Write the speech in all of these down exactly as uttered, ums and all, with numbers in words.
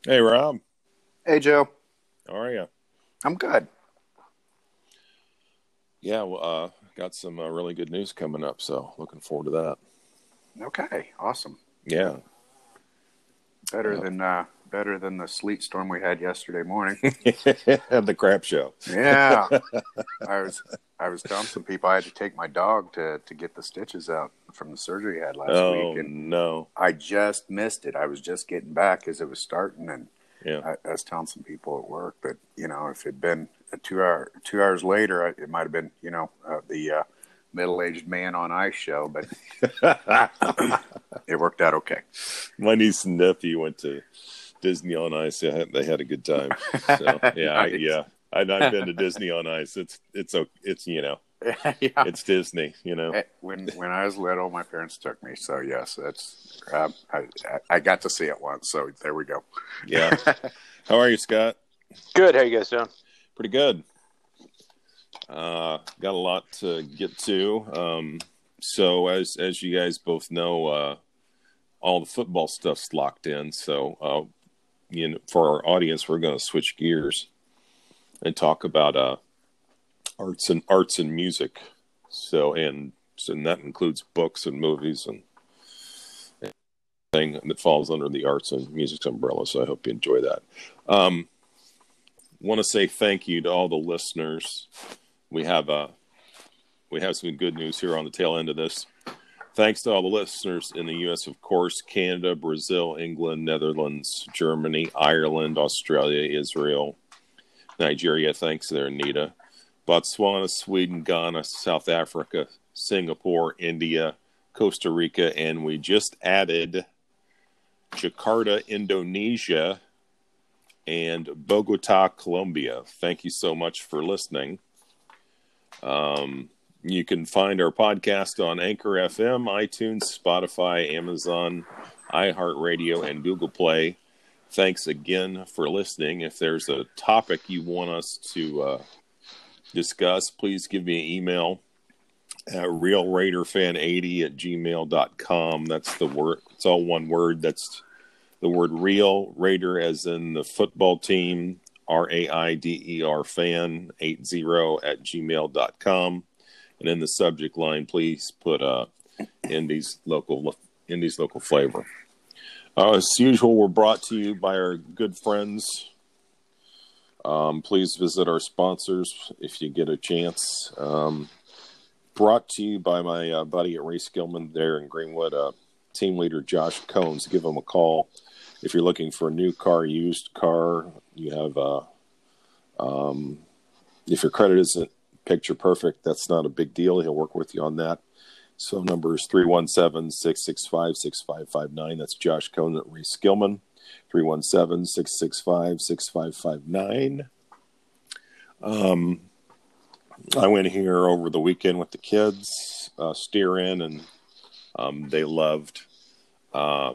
Hey, Rob. Hey, Joe. How are you? I'm good. Yeah, well, uh, got some uh, really good news coming up, so looking forward to that. Okay, awesome. Yeah. Better Uh, than uh, better than the sleet storm we had yesterday morning. the crap show. Yeah, I was I was telling some people I had to take my dog to to get the stitches out from the surgery he had last week, Oh, and no. I just missed it. I was just getting back as it was starting, and Yeah. I, I was telling some people at work that you know if it'd been a two hour two hours later, it might have been you know uh, the uh, middle aged man on ice show, but it worked out okay. My niece and nephew went to Disney on Ice. They had, they had a good time. So, yeah, I, Nice. yeah. I, I've been to Disney on Ice. It's, it's, o- it's, you know, Yeah. it's Disney, you know. Eh, When when I was little, my parents took me. So yes, that's uh, I I I got to see it once. So there we go. Yeah. How are you, Scott? Good. How you guys doing? Pretty good. Uh, got a lot to get to. Um, so as as you guys both know, uh, all the football stuff's locked in. So uh, you know, for our audience, we're going to switch gears and talk about uh, arts and arts and music. So and so and that includes books and movies and thing that falls under the arts and music umbrella. So I hope you enjoy that. Um, want to say thank you to all the listeners. We have uh, we have some good news here on the tail end of this. Thanks to all the listeners in the U S, of course, Canada, Brazil, England, Netherlands, Germany, Ireland, Australia, Israel, Nigeria. Thanks there, Anita. Botswana, Sweden, Ghana, South Africa, Singapore, India, Costa Rica, and we just added Jakarta, Indonesia, and Bogota, Colombia. Thank you so much for listening. Um, you can find our podcast on Anchor F M, iTunes, Spotify, Amazon, iHeartRadio, and Google Play. Thanks again for listening. If there's a topic you want us to uh, discuss, please give me an email at real raider fan eighty at gmail dot com. That's the word. It's all one word. That's the word real, Raider as in the football team, R A I D E R fan eighty at gmail dot com. And in the subject line, please put uh, Indy's local Indy's local flavor. Uh, as usual, we're brought to you by our good friends. Um, please visit our sponsors if you get a chance. Um, brought to you by my uh, buddy at Ray Gilman there in Greenwood, uh, team leader Josh Combs. Give him a call. If you're looking for a new car, used car, you have, uh, um, if your credit isn't picture perfect, that's not a big deal. He'll work with you on that. So number is three one seven, six six five, six five five nine. That's Josh Cohn at Ray Skillman, three one seven, six six five, six five five nine. Um, I went here over the weekend with the kids, uh, steer in, and um, they loved uh,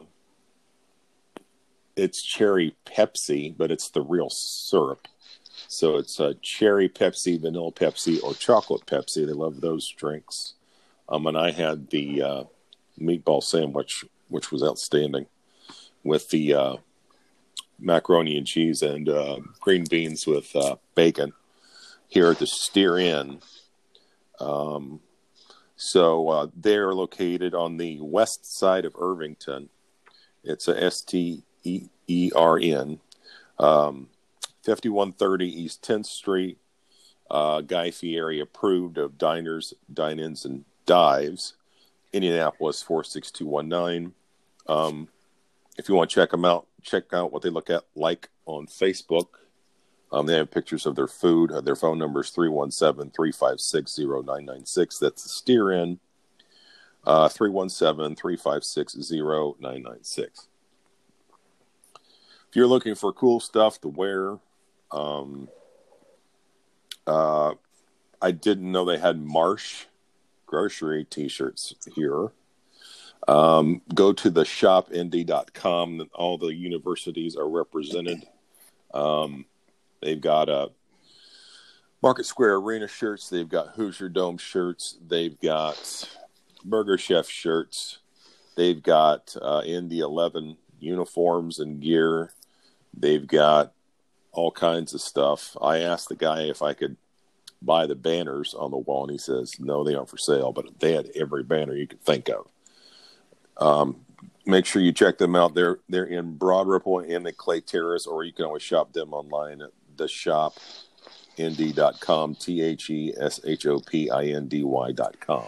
it's cherry Pepsi, but it's the real syrup. So it's a cherry Pepsi, vanilla Pepsi, or chocolate Pepsi. They love those drinks. Um, and I had the uh, meatball sandwich, which was outstanding, with the uh, macaroni and cheese and uh, green beans with uh, bacon here at the Steer Inn. Um, so uh, they're located on the west side of Irvington. It's a S T E R N. Um, fifty-one thirty East tenth Street, uh, Guy Fieri approved of diners, dine-ins, and dives. Indianapolis four six two one nine. Um, if you want to check them out, check out what they look at like on Facebook. Um, they have pictures of their food. Uh, their phone number is three one seven, three five six, zero nine nine six. That's the Steer In. Uh, three one seven, three five six, zero nine nine six. If you're looking for cool stuff to wear, um, uh, I didn't know they had Marsh grocery t-shirts here. Um, go to the shop indy dot com. All the universities are represented. Um, they've got uh, Market Square Arena shirts. They've got Hoosier Dome shirts. They've got Burger Chef shirts. They've got uh, Indy eleven uniforms and gear. They've got all kinds of stuff. I asked the guy if I could buy the banners on the wall, and he says, no, they aren't for sale, but they had every banner you could think of. Um, make sure you check them out. They're, they're in Broad Ripple and the Clay Terrace, or you can always shop them online at the shop indy dot com, T H E S H O P I N D Y dot com.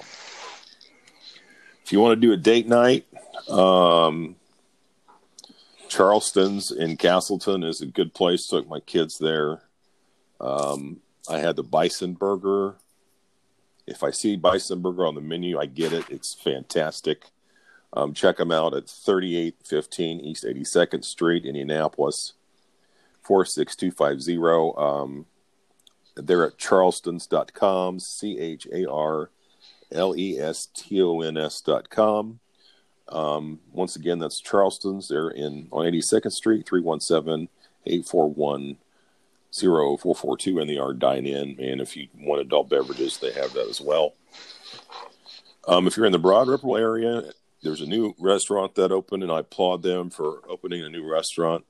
If you want to do a date night, um, Charleston's in Castleton is a good place. Took my kids there. Um, I had the bison burger. If I see bison burger on the menu, I get it. It's fantastic. Um, check them out at thirty-eight fifteen East eighty-second Street, Indianapolis, four six two five zero. Um, they're at charlestons dot com, C H A R L E S T O N S dot com. Um, once again, that's Charleston's. They're in on eighty-second Street, three one seven, eight four one, zero four four two, and they are dine-in. And if you want adult beverages, they have that as well. Um, if you're in the Broad Ripple area, there's a new restaurant that opened, and I applaud them for opening a new restaurant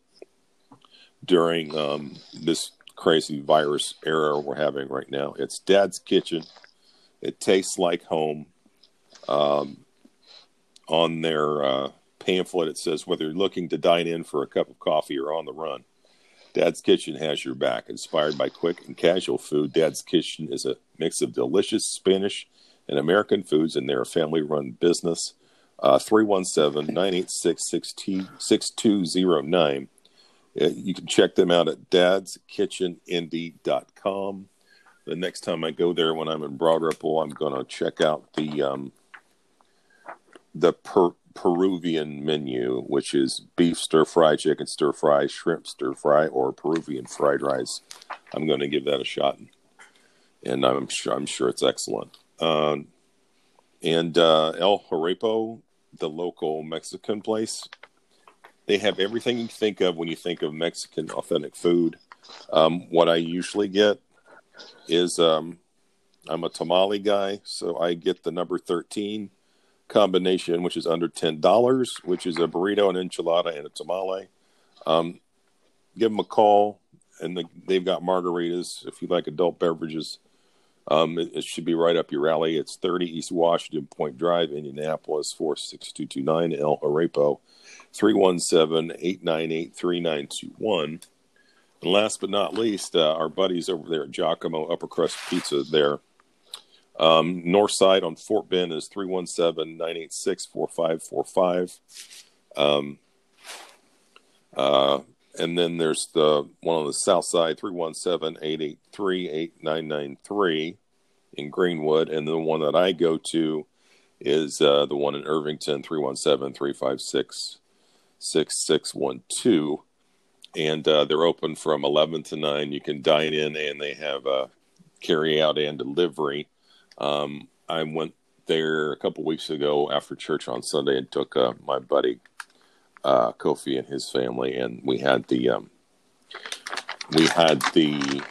during um, this crazy virus era we're having right now. It's Dad's Kitchen. It tastes like home. Um, on their uh, pamphlet, it says, whether you're looking to dine in for a cup of coffee or on the run, Dad's Kitchen has your back. Inspired by quick and casual food, Dad's Kitchen is a mix of delicious Spanish and American foods, and they're a family-run business. Uh, three one seven, nine eight six, six two zero nine. Uh, you can check them out at dads kitchen indy dot com. The next time I go there, when I'm in Broad Ripple, I'm going to check out the um, the per- Peruvian menu, which is beef stir-fry, chicken stir-fry, shrimp stir-fry, or Peruvian fried rice. I'm going to give that a shot, and I'm sure I'm sure it's excellent. Um, and uh, El Jarepo, the local Mexican place, they have everything you think of when you think of Mexican authentic food. Um, what I usually get is um, I'm a tamale guy, so I get the number thirteen combination, which is under ten dollars, which is a burrito, an enchilada, and a tamale. Um, give them a call, and the, they've got margaritas. If you like adult beverages, um, it, it should be right up your alley. It's thirty East Washington Point Drive, Indianapolis, four six two two nine. El Jarepo, three one seven, eight nine eight, three nine two one. And last but not least, uh, our buddies over there at Giacomo Upper Crust Pizza there. Um, north side on Fort Bend is three one seven, nine eight six, four five four five. Um, uh, and then there's the one on the south side, three one seven, eight eight three, eight nine nine three in Greenwood. And the one that I go to is uh, the one in Irvington, three one seven, three five six, six six one two. And uh, they're open from eleven to nine. You can dine in, and they have uh, carry out and delivery. Um, I went there a couple weeks ago after church on Sunday and took uh, my buddy uh, Kofi and his family, and we had the um, we had the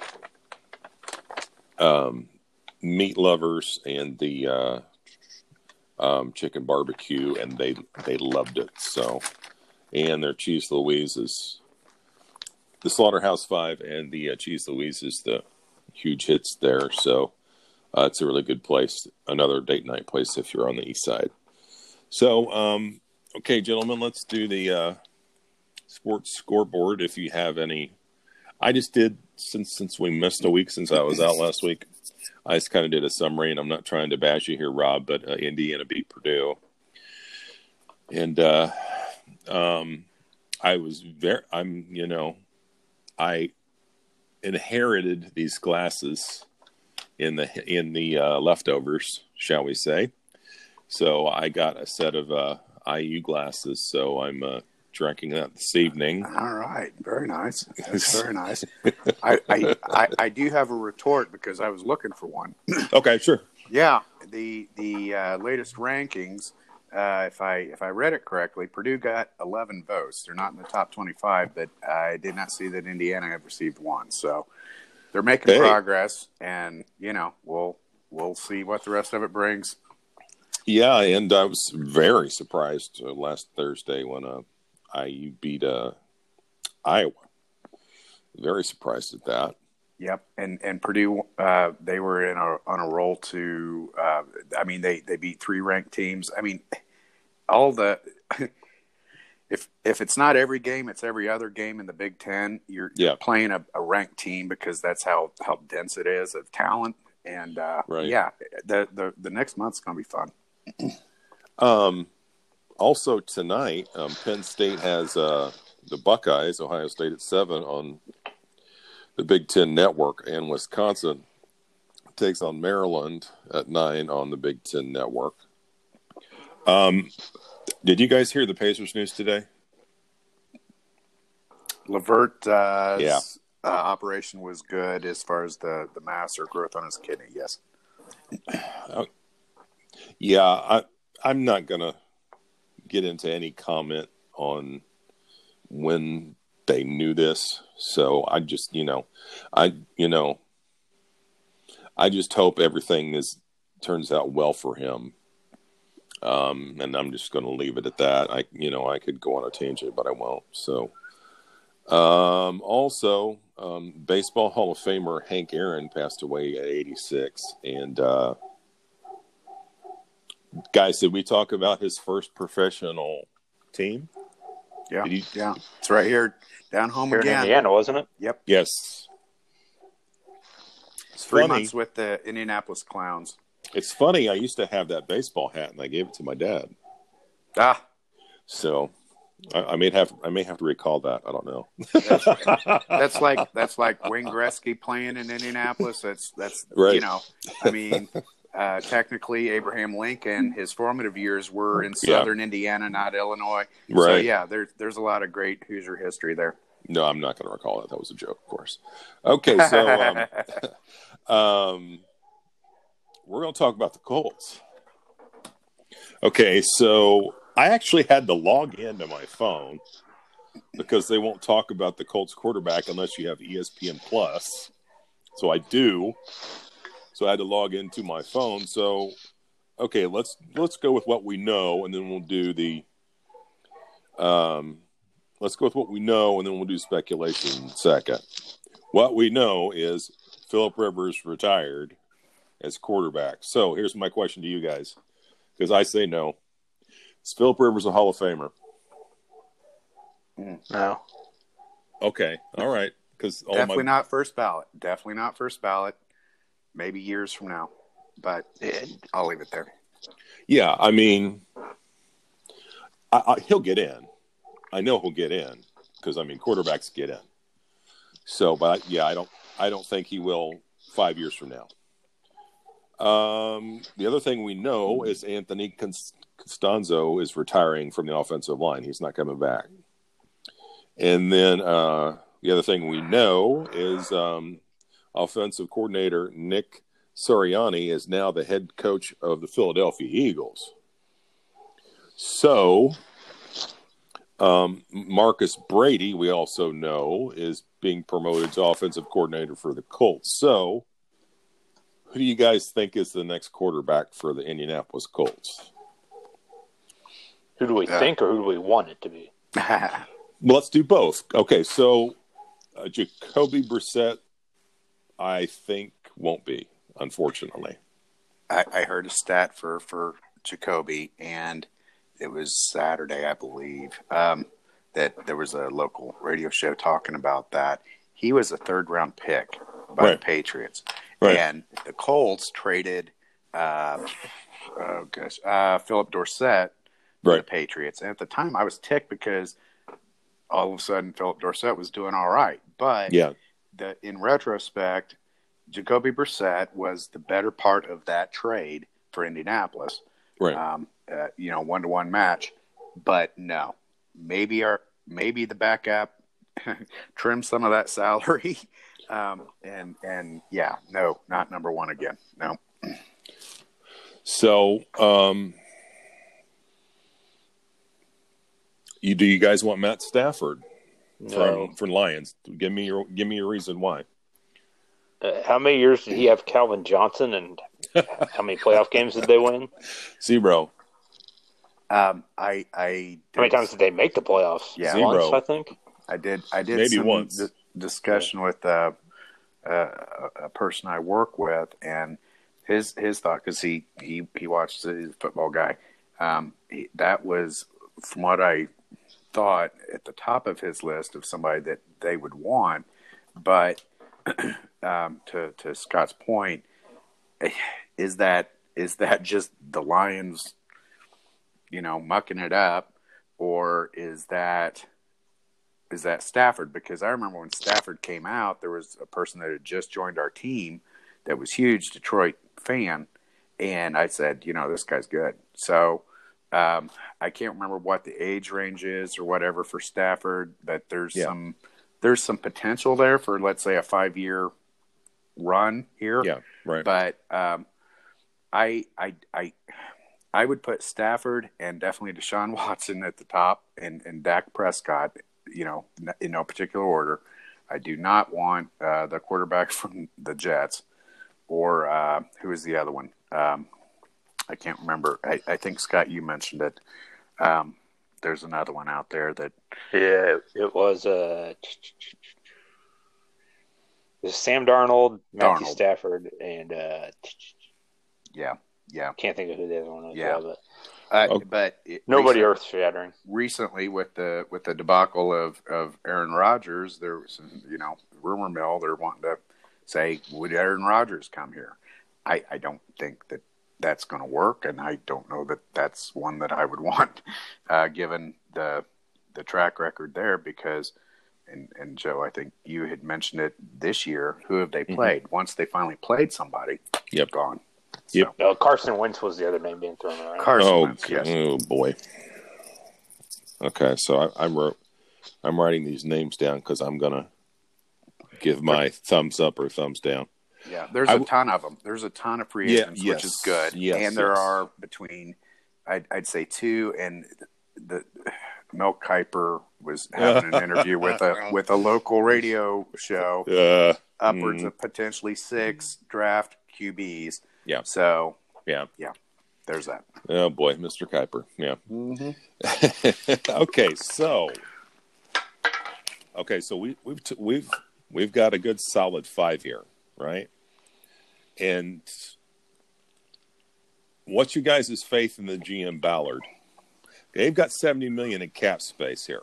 um, meat lovers and the uh, um, chicken barbecue, and they they loved it. So, and their cheese Louise is the Slaughterhouse Five, and the uh, cheese Louise is the huge hits there. So. Uh, it's a really good place. Another date night place if you're on the east side. So, um, okay, gentlemen, let's do the uh, sports scoreboard. If you have any, I just did since since we missed a week since I was out last week. I just kind of did a summary, and I'm not trying to bash you here, Rob, but uh, Indiana beat Purdue, and uh, um, I was very. I'm you know, I inherited these glasses in the in the uh, leftovers, shall we say. So I got a set of uh, I U glasses, so I'm uh, drinking that this evening. All right. Very nice. That's very nice. I, I, I, I do have a retort because I was looking for one. Okay, sure. Yeah. The the uh, latest rankings, uh, if I if I read it correctly, Purdue got eleven votes. They're not in the top twenty-five, but I did not see that Indiana had received one. So they're making hey. progress, and you know we'll we'll see what the rest of it brings. Yeah, and I was very surprised uh, last Thursday when uh, I U beat uh, Iowa. Very surprised at that. Yep, and and Purdue, uh, they were in a on a roll to. Uh, I mean, they they beat three ranked teams. I mean, all the. If if it's not every game, it's every other game in the Big Ten. You're, yeah. you're playing a, a ranked team because that's how, how dense it is of talent. And uh, right. yeah, the, the the next month's going to be fun. um, also tonight, um, Penn State has uh, the Buckeyes, Ohio State at seven on the Big Ten Network, and Wisconsin takes on Maryland at nine on the Big Ten Network. Um. Did you guys hear the Pacers news today? LeVert, uh, yeah. uh, operation was good as far as the, the mass or growth on his kidney. Yes. Uh, yeah, I, I'm not going to get into any comment on when they knew this. So I just, you know, I, you know, I just hope everything is turns out well for him. Um, and I'm just going to leave it at that. I, you know, I could go on a tangent, but I won't. So, um, also, um, Baseball Hall of Famer Hank Aaron passed away at eighty-six. And, uh, guys, did we talk about his first professional team? Yeah. Did he... Yeah. It's right here down home here again. in Indiana, wasn't it? Yep. Yes. It's three funny. months with the Indianapolis Clowns. It's funny. I used to have that baseball hat, and I gave it to my dad. Ah, so I, I may have I may have to recall that. I don't know. that's, that's like that's like Wayne Gretzky playing in Indianapolis. That's that's right. You know, I mean, uh, technically Abraham Lincoln, his formative years were in Southern yeah. Indiana, not Illinois. Right. So yeah, there's there's a lot of great Hoosier history there. No, I'm not going to recall that. That was a joke, of course. Okay, so um, um we're going to talk about the Colts. Okay, so I actually had to log into my phone because they won't talk about the Colts quarterback unless you have E S P N Plus. So I do. So I had to log into my phone. So, okay, let's let's go with what we know, and then we'll do the. Um, let's go with what we know, and then we'll do speculation second. What we know is Philip Rivers retired as quarterback. So here's my question to you guys, because I say no. Is Philip Rivers a Hall of Famer? No. Okay, all right. Because definitely my... not first ballot. Definitely not first ballot. Maybe years from now, but I'll leave it there. Yeah, I mean, I, I, he'll get in. I know he'll get in because I mean quarterbacks get in. So, but yeah, I don't. I don't think he will five years from now. Um, the other thing we know is Anthony Costanzo is retiring from the offensive line. He's not coming back. And then uh, the other thing we know is um, offensive coordinator Nick Sirianni is now the head coach of the Philadelphia Eagles. So um, Marcus Brady, we also know, is being promoted to offensive coordinator for the Colts. So who do you guys think is the next quarterback for the Indianapolis Colts? Who do we uh, think, or who do we want it to be? Well, let's do both. Okay, so uh, Jacoby Brissett, I think, won't be, unfortunately. I, I heard a stat for, for Jacoby, and it was Saturday, I believe, um, that there was a local radio show talking about that. He was a third-round pick by right. the Patriots. Right. And the Colts traded uh, oh gosh, uh, Philip Dorsett to right. the Patriots. And at the time, I was ticked because all of a sudden Philip Dorsett was doing all right. But yeah. the, in retrospect, Jacoby Brissett was the better part of that trade for Indianapolis. Right. Um, uh, you know, one-to-one match. But no, maybe our maybe the backup trim some of that salary. Um, and, and yeah, no, not number one again. No. So, um, you, do you guys want Matt Stafford No. from, from Lions? Give me your, give me your reason why. Uh, how many years did he have Calvin Johnson, and how many playoff games did they win? Zero. Um, I, I, How many times did they make the playoffs? Yeah. Once, Zero. I think. I did, I did Maybe some, once. The, discussion yeah. with uh, uh, a person I work with, and his his thought, because he he he watched the football guy. Um, he, that was, from what I thought, at the top of his list of somebody that they would want. But um, to to Scott's point, is that is that just the Lions, you know, mucking it up, or is that is that Stafford? Because I remember when Stafford came out, there was a person that had just joined our team that was huge Detroit fan, and I said, you know, this guy's good. So um, I can't remember what the age range is or whatever for Stafford, but there's yeah. some there's some potential there for, let's say, a five year run here. Yeah, right. But um, I I I I would put Stafford and definitely Deshaun Watson at the top, and and Dak Prescott, you know, in no particular order. I do not want uh, the quarterback from the Jets, or uh, who is the other one? Um, I can't remember. I, I think, Scott, you mentioned it. Um, there's another one out there that. Yeah, it was uh, it was Sam Darnold, Matthew Darnold. Stafford, and uh, yeah, yeah. Can't think of who the other one was. Yeah, but uh, okay. but it, nobody earth shattering. Recently, with the with the debacle of, of Aaron Rodgers, there was, you know, rumor mill. They're wanting to say, would Aaron Rodgers come here? I, I don't think that that's going to work, and I don't know that that's one that I would want, uh, given the the track record there. Because, and, and Joe, I think you had mentioned it this year. Who have they played? Mm-hmm. Once they finally played somebody, yep, gone. Yep. So. Uh, Carson Wentz was the other name being thrown around. Carson oh, Wentz, yes. Oh boy. Okay, so I, I wrote. I'm writing these names down because I'm gonna give my thumbs up or thumbs down. Yeah, there's a ton of them. There's a ton of free agents, yeah, which yes, is good. Yes, and there yes. are between, I'd, I'd say two, and the, the Mel Kiper was having an interview with a with a local radio show. Uh, upwards mm. of potentially six draft Q Bs. Yeah. So yeah, yeah, there's that. Oh boy, Mister Kiper. Yeah. Mm-hmm. okay, so okay, so we we've t- we've we've got a good solid five here. Right. And what's you guys' faith in the G M Ballard? They've got seventy million in cap space here.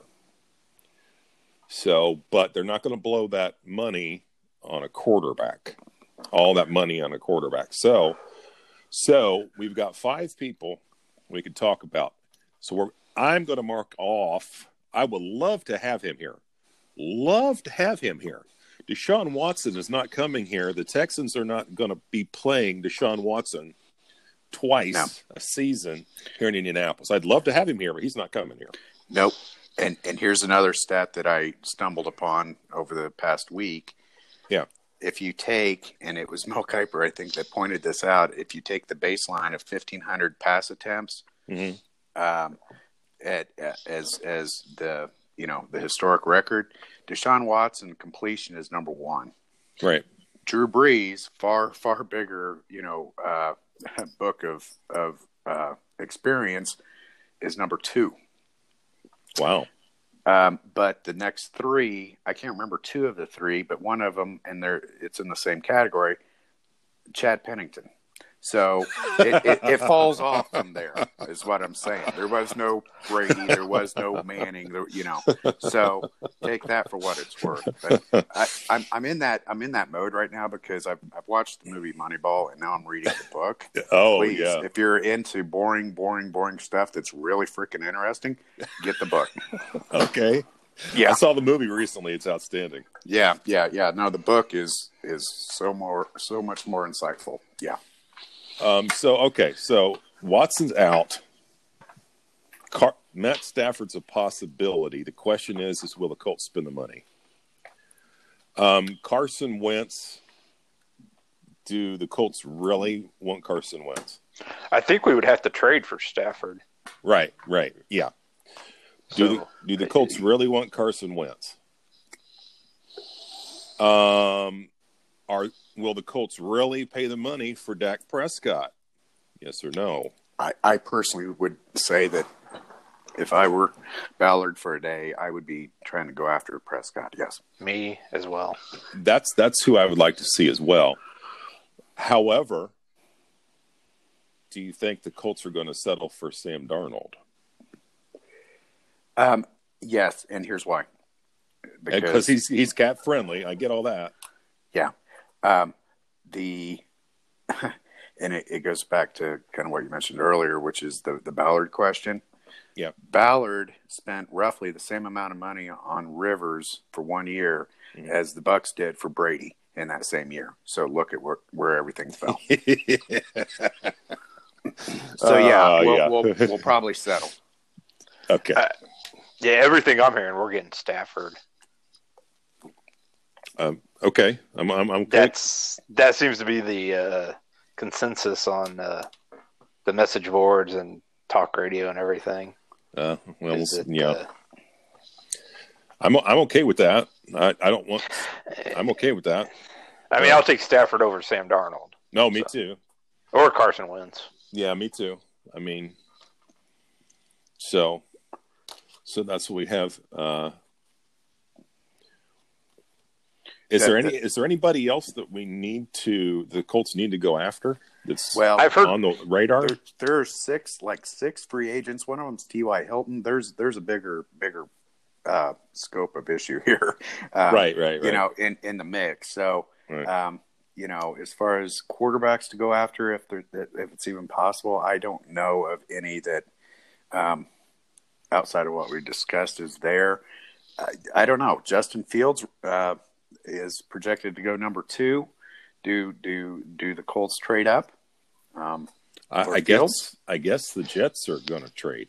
So, but they're not going to blow that money on a quarterback, all that money on a quarterback. So, so we've got five people we could talk about. So we're, I'm going to mark off. I would love to have him here. Love to have him here. Deshaun Watson is not coming here. The Texans are not going to be playing Deshaun Watson twice no. a season here in Indianapolis. I'd love to have him here, but he's not coming here. Nope. And and here's another stat that I stumbled upon over the past week. Yeah. If you take, and it was Mel Kiper, I think, that pointed this out, if you take the baseline of fifteen hundred pass attempts mm-hmm. um, at, at as as the you know the historic record, Deshaun Watson completion is number one. Right. Drew Brees, far far bigger, you know, uh, book of of uh, experience, is number two. Wow. Um, but the next three, I can't remember two of the three, but one of them, and they're it's in the same category, Chad Pennington. So it, it, it falls off from there, is what I'm saying. There was no Brady, there was no Manning, there, you know. So take that for what it's worth. But I, I'm, I'm in that I'm in that mode right now because I've I've watched the movie Moneyball and now I'm reading the book. Oh, Please, yeah. If you're into boring, boring, boring stuff that's really freaking interesting, get the book. Okay. Yeah, I saw the movie recently. It's outstanding. Yeah, yeah, yeah. No, the book is is so more so much more insightful. Yeah. Um, so, okay, so Watson's out. Car- Matt Stafford's a possibility. The question is, is will the Colts spend the money? Um, Carson Wentz, do the Colts really want Carson Wentz? I think we would have to trade for Stafford. Right, right, yeah. Do, So, the, do the Colts really want Carson Wentz? Um, are will the Colts really pay the money for Dak Prescott? Yes or no? I, I personally would say that if I were Ballard for a day, I would be trying to go after Prescott. Yes, Me as well. That's that's who I would like to see as well. However, do you think the Colts are going to settle for Sam Darnold? um, yes, and here's why. Because he's he's cat friendly. I get all that. Yeah, um, the and it, it goes back to kind of what you mentioned earlier, which is the the Ballard question. Yeah, Ballard spent roughly the same amount of money on Rivers for one year mm-hmm. as the Bucs did for Brady in that same year. So look at where, where everything fell. so yeah, uh, we'll, yeah. we'll we'll probably settle. Okay. Uh, yeah, everything I'm hearing, we're getting Stafford. Um, okay, I'm I'm, I'm okay. That's that seems to be the uh, consensus on uh, the message boards and talk radio and everything. Uh, well, it, yeah, uh, I'm I'm okay with that. I, I don't want. I'm okay with that. I mean, uh, I'll take Stafford over Sam Darnold. No, me so. too. Or Carson Wentz. Yeah, me too. I mean, so so that's what we have. Uh, is that, there any? That, is there anybody else that we need to? The Colts need to go after. That's well, I've heard on the radar. There, there are six, like six free agents. One of them's T Y. Hilton. There's there's a bigger bigger uh, scope of issue here. Um, right, right, right. You know, in, in the mix. So, right. um, you know, as far as quarterbacks to go after, if there, if it's even possible, I don't know of any that um, outside of what we discussed is there. I, I don't know. Justin Fields uh, is projected to go number two. Do do do the Colts trade up? Um, I, I guess I guess the Jets are going to trade.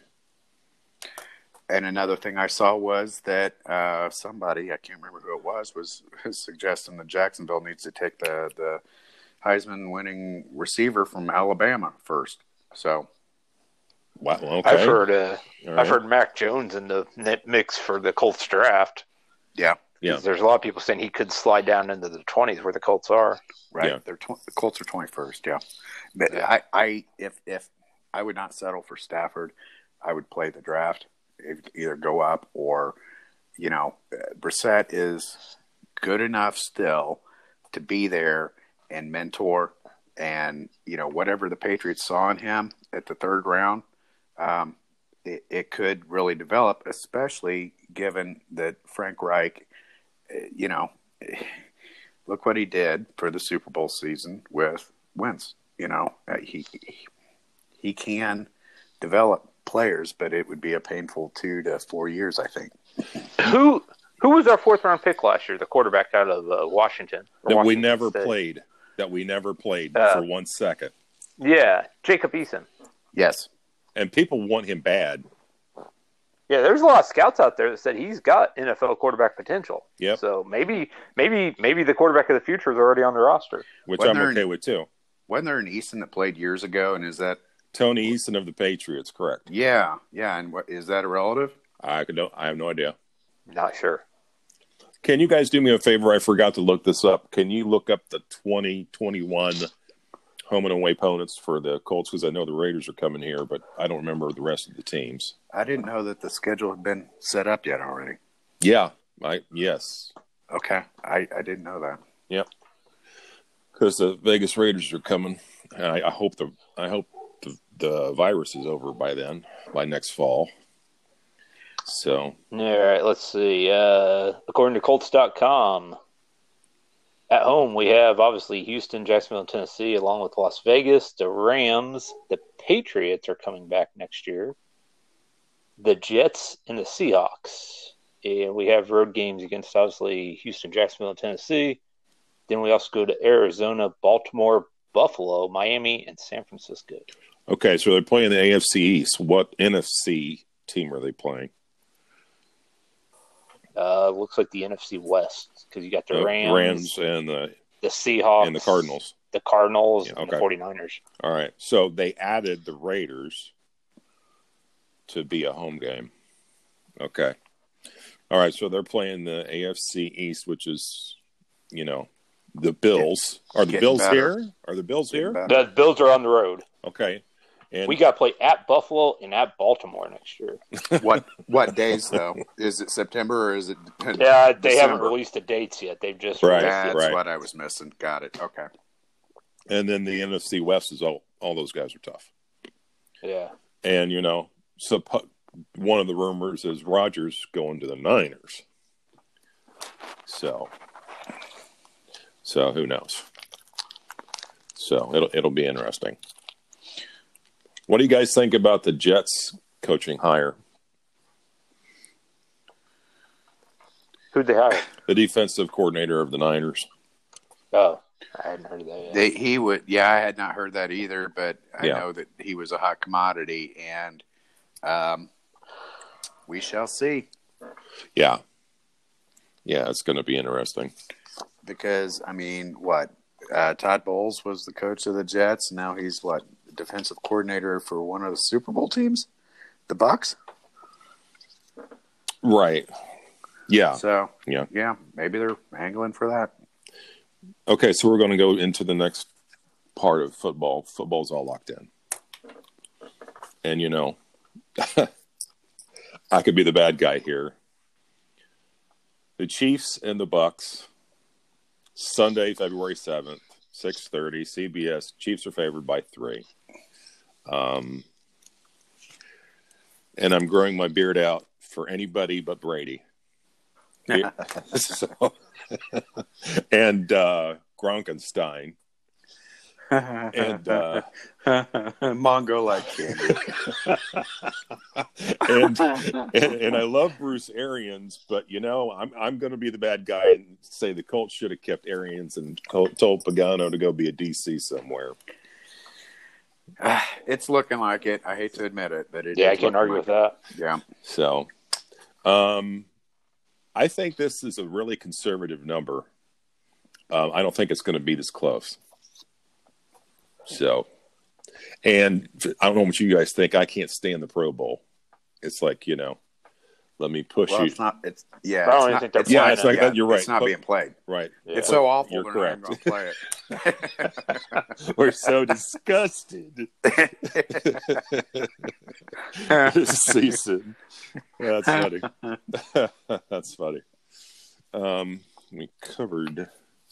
And another thing I saw was that uh, somebody, I can't remember who it was, was, was suggesting that Jacksonville needs to take the, the Heisman-winning receiver from Alabama first. So, wow, okay. I've heard uh, right. I've heard Mac Jones in the mix for the Colts draft. Yeah. Yeah, there's a lot of people saying he could slide down into the twenties where the Colts are. Right, yeah. They're tw- the Colts are twenty-first. Yeah, but yeah. I, I, if if I would not settle for Stafford, I would play the draft, either go up or, you know, Brissett is good enough still to be there and mentor, and you know whatever the Patriots saw in him at the third round, um, it, it could really develop, especially given that Frank Reich. You know, look what he did for the Super Bowl season with Wentz. You know, uh, he he can develop players, but it would be a painful two to four years, I think. Who who was our fourth round pick last year? The quarterback out of uh, Washington. That Washington we never State. played. That we never played uh, for one second. Yeah, Jacob Eason. Yes, and people want him bad. Yeah, there's a lot of scouts out there that said he's got N F L quarterback potential. Yeah. So maybe, maybe, maybe the quarterback of the future is already on the roster, which wasn't I'm okay an, with too. Wasn't there an Eason that played years ago? And is that Tony Eason of the Patriots? Correct. Yeah, yeah. And what is that a relative? I could know. I have no idea. Not sure. Can you guys do me a favor? I forgot to look this up. Can you look up the twenty twenty-one home and away opponents for the Colts? Because I know the Raiders are coming here, but I don't remember the rest of the teams. I didn't know that the schedule had been set up yet already. Yeah, I yes. Okay, I, I didn't know that. Yep. Because the Vegas Raiders are coming, and I, I hope the I hope the, the virus is over by then, by next fall. So. All right, let's see. Uh, according to Colts dot com, at home we have obviously Houston, Jacksonville, and Tennessee, along with Las Vegas, the Rams, the Patriots are coming back next year, the Jets, and the Seahawks. And we have road games against obviously Houston, Jacksonville, and Tennessee. Then we also go to Arizona, Baltimore, Buffalo, Miami, and San Francisco. Okay, so they're playing the A F C East. What N F C team are they playing? Uh, looks like the N F C West because you got the Rams, uh, Rams and the the Seahawks and the Cardinals, the Cardinals, yeah, okay. and the forty-niners. All right, so they added the Raiders to be a home game. Okay, all right, so they're playing the A F C East, which is, you know, the Bills. Are the Bills better. here? Are the Bills here? The Bills are on the road. Okay, And we got to play at Buffalo and at Baltimore next year. What what days though? Is it September or is it? Yeah, they December? haven't released the dates yet. They've just Right, That's right. what I was missing. Got it. Okay. and then the N F C West is all all those guys are tough. Yeah. And you know, so one of the rumors is Rodgers going to the Niners. So, so who knows? So it'll it'll be interesting. What do you guys think about the Jets coaching hire? Who'd they hire? The defensive coordinator of the Niners. Oh, I hadn't heard of that yet. They, he would. Yeah, I had not heard that either, but I Yeah. know that he was a hot commodity, and um, we shall see. Yeah, yeah, it's going to be interesting. Because I mean, what uh, Todd Bowles was the coach of the Jets. Now he's what defensive coordinator for one of the Super Bowl teams, the Bucks. Right. Yeah. So Yeah. yeah, maybe they're angling for that. Okay, so we're going to go into the next part of football. Football's all locked in. And, you know, I could be the bad guy here. The Chiefs and the Bucks, Sunday, February seventh, six thirty, C B S. Chiefs are favored by three. Um, and I'm growing my beard out for anybody but Brady. Yeah. so, and uh, Gronkenstein. And uh, Mongo like candy. and, and and I love Bruce Arians, but you know I'm I'm going to be the bad guy and say the Colts should have kept Arians and told Pagano to go be a D C somewhere. It's looking like it. I hate to admit it, but it Yeah, is I can't looking argue like with that. it. Yeah. So, um, I think this is a really conservative number. Um, I don't think it's going to be this close. So, and I don't know what you guys think. I can't stand the Pro Bowl. It's like, you know, let me push Well, you. it's not. It's yeah. I don't it's even not, think they're it's Yeah, playing it's it. like that. You're right. It's not But- being played. Right. Yeah. It's so awful. You're They're correct. not going to play it. We're so disgusted this season. That's funny. That's funny. Um, we covered,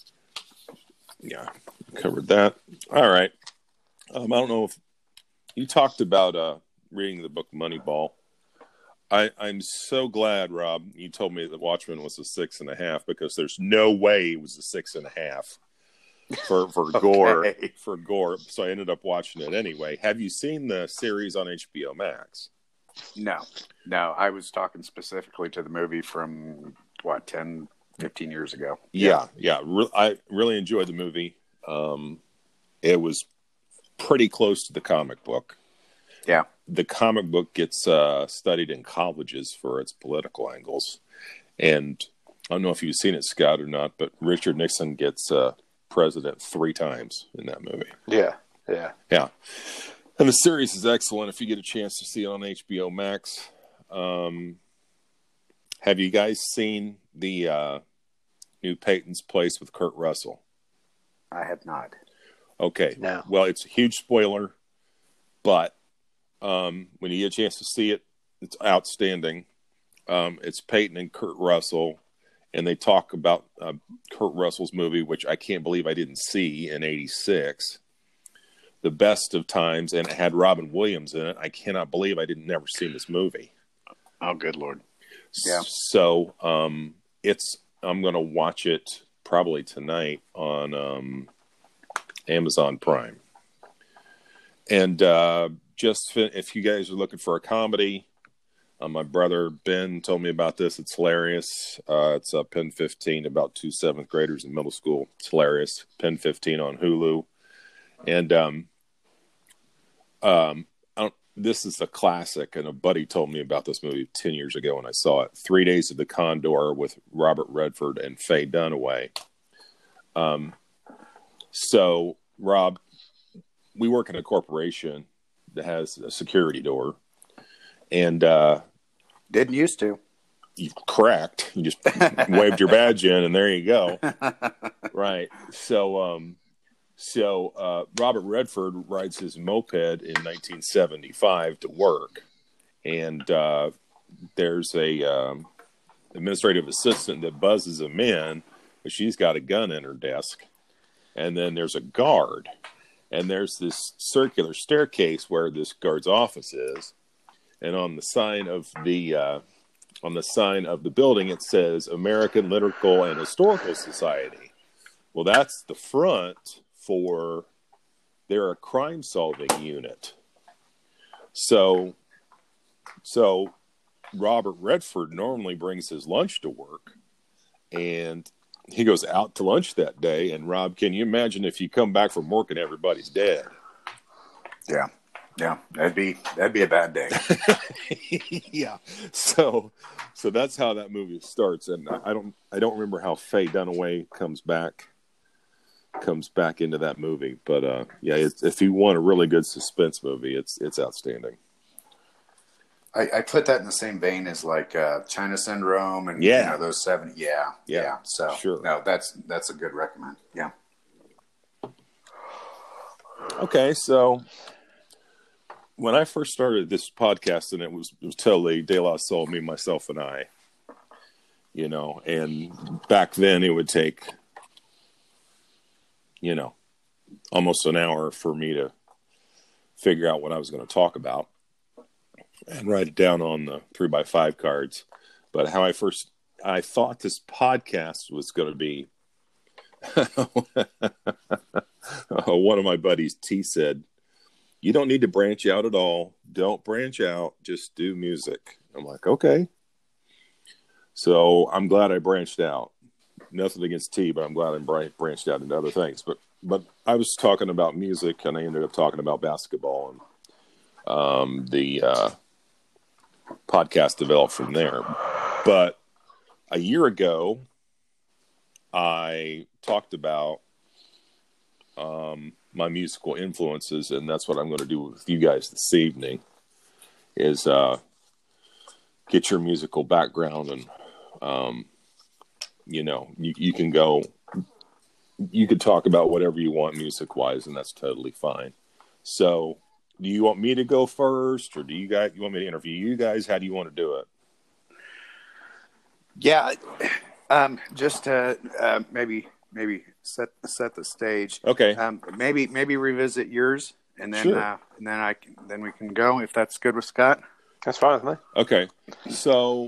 yeah, covered that. All right. Um, I don't know if you talked about uh, reading the book Moneyball. I, I'm so glad, Rob, you told me that Watchmen was a six and a half because there's no way it was a six and a half for for Gore Okay. for Gore. So I ended up watching it anyway. Have you seen the series on H B O Max? No, no. I was talking specifically to the movie from what ten, fifteen years ago. Yeah, yeah. Re- I really enjoyed the movie. Um, it was pretty close to the comic book. Yeah. The comic book gets uh, studied in colleges for its political angles. And I don't know if you've seen it, Scott, or not, but Richard Nixon gets uh, president three times in that movie. Yeah, yeah. Yeah. And the series is excellent if you get a chance to see it on H B O Max. Um, have you guys seen the uh, new Peyton's Place with Kurt Russell? I have not. Okay. No. Well, it's a huge spoiler, but um, when you get a chance to see it, it's outstanding. Um, it's Peyton and Kurt Russell, and they talk about uh, Kurt Russell's movie, which I can't believe I didn't see in eighty-six, The Best of Times, and it had Robin Williams in it. I cannot believe I didn't never see this movie. Oh, good Lord. Yeah. So um, it's I'm going to watch it probably tonight on um, Amazon Prime. And uh, just fin- if you guys are looking for a comedy, uh, my brother Ben told me about this. It's hilarious. Uh, it's uh, Pen fifteen, about two seventh graders in middle school. It's hilarious. Pen fifteen on Hulu. And um, um, I don't, this is a classic, and a buddy told me about this movie ten years ago when I saw it. Three Days of the Condor with Robert Redford and Faye Dunaway. Um, so, Rob, we work in a corporation that has a security door, and uh, Didn't used to. you correct. You just waved your badge in, and there you go. Right. So, um, So uh, Robert Redford rides his moped in nineteen seventy-five to work, and uh, there's a um, administrative assistant that buzzes him in, but she's got a gun in her desk, and then there's a guard, and there's this circular staircase where this guard's office is, and on the sign of the uh, on the sign of the building it says American Lyrical and Historical Society. Well, that's the front for they're a crime solving unit. So, so Robert Redford normally brings his lunch to work, and he goes out to lunch that day. And Rob, can you imagine if you come back from work and everybody's dead? Yeah, yeah, that'd be that'd be a bad day. Yeah. So, so that's how that movie starts. And I don't I don't remember how Faye Dunaway comes back. comes back into that movie, but uh yeah, it's, if you want a really good suspense movie, it's it's outstanding. I, I put that in the same vein as like uh China Syndrome and yeah you know, those seven yeah, yeah yeah so sure, no, that's that's a good recommend. Yeah. Okay, so when I first started this podcast, and it was it was totally De La Soul, me, myself, and I, you know, and back then it would take, you know, almost an hour for me to figure out what I was going to talk about and write it down on the three by five cards. But how I first, I thought this podcast was going to be, one of my buddies, T, said, you don't need to branch out at all. Don't branch out. Just do music. I'm like, okay. So I'm glad I branched out. Nothing against T, but I'm glad I branched out into other things. But but I was talking about music, and I ended up talking about basketball, and um, the uh, podcast developed from there. But a year ago, I talked about um, my musical influences, and that's what I'm going to do with you guys this evening, is uh, get your musical background, and um, you know, you, you can go, you could talk about whatever you want music-wise, and that's totally fine. So, do you want me to go first, or do you guys, you want me to interview you guys? How do you want to do it? Yeah, um, just to uh, maybe maybe set set the stage. Okay. Um, maybe maybe revisit yours, and then Sure. uh, and then I can, then we can go if that's good with Scott. That's fine with me. Okay. So,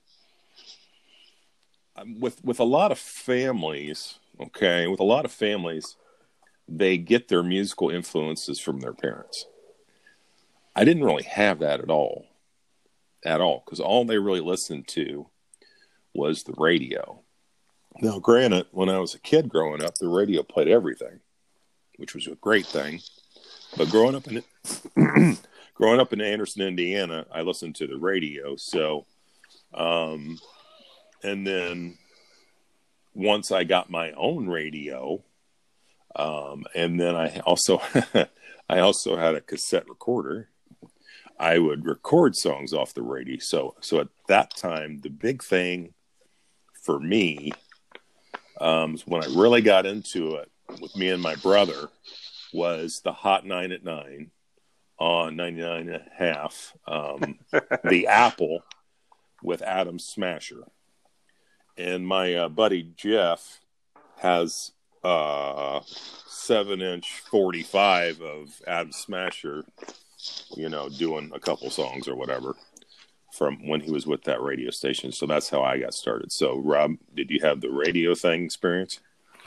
um, with with a lot of families, okay, with a lot of families, they get their musical influences from their parents. I didn't really have that at all, at all, because all they really listened to was the radio. Now, granted, when I was a kid growing up, the radio played everything, which was a great thing. But growing up in growing up in Anderson, Indiana, I listened to the radio. So, um, and then once I got my own radio, um, and then I also I also had a cassette recorder. I would record songs off the radio. So, so at that time, the big thing for me, um, when I really got into it with me and my brother, was the Hot Nine at Nine on ninety-nine and a half, um, the Apple with Adam Smasher. And my uh, buddy Jeff has uh seven inch forty-five of Adam Smasher, you know, doing a couple songs or whatever from when he was with that radio station. So that's how I got started. So Rob, did you have the radio thing experience?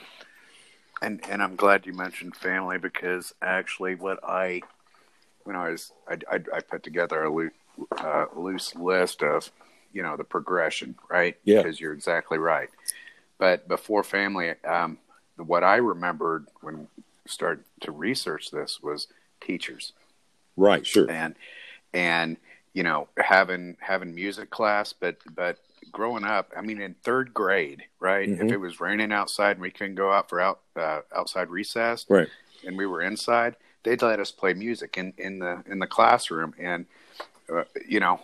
And and I'm glad you mentioned family, because actually what I, when I was, I, I, I put together a loose, uh, loose list of, you know, the progression, right? Yeah. Because you're exactly right. But before family, um, what I remembered when I started to research this was teachers. Right, sure. And, and, you know, having, having music class, but, but growing up, I mean, in third grade, right? Mm-hmm. If it was raining outside and we couldn't go out for out, uh, outside recess, right, and we were inside, they'd let us play music in, in the, in the classroom. And, uh, you know,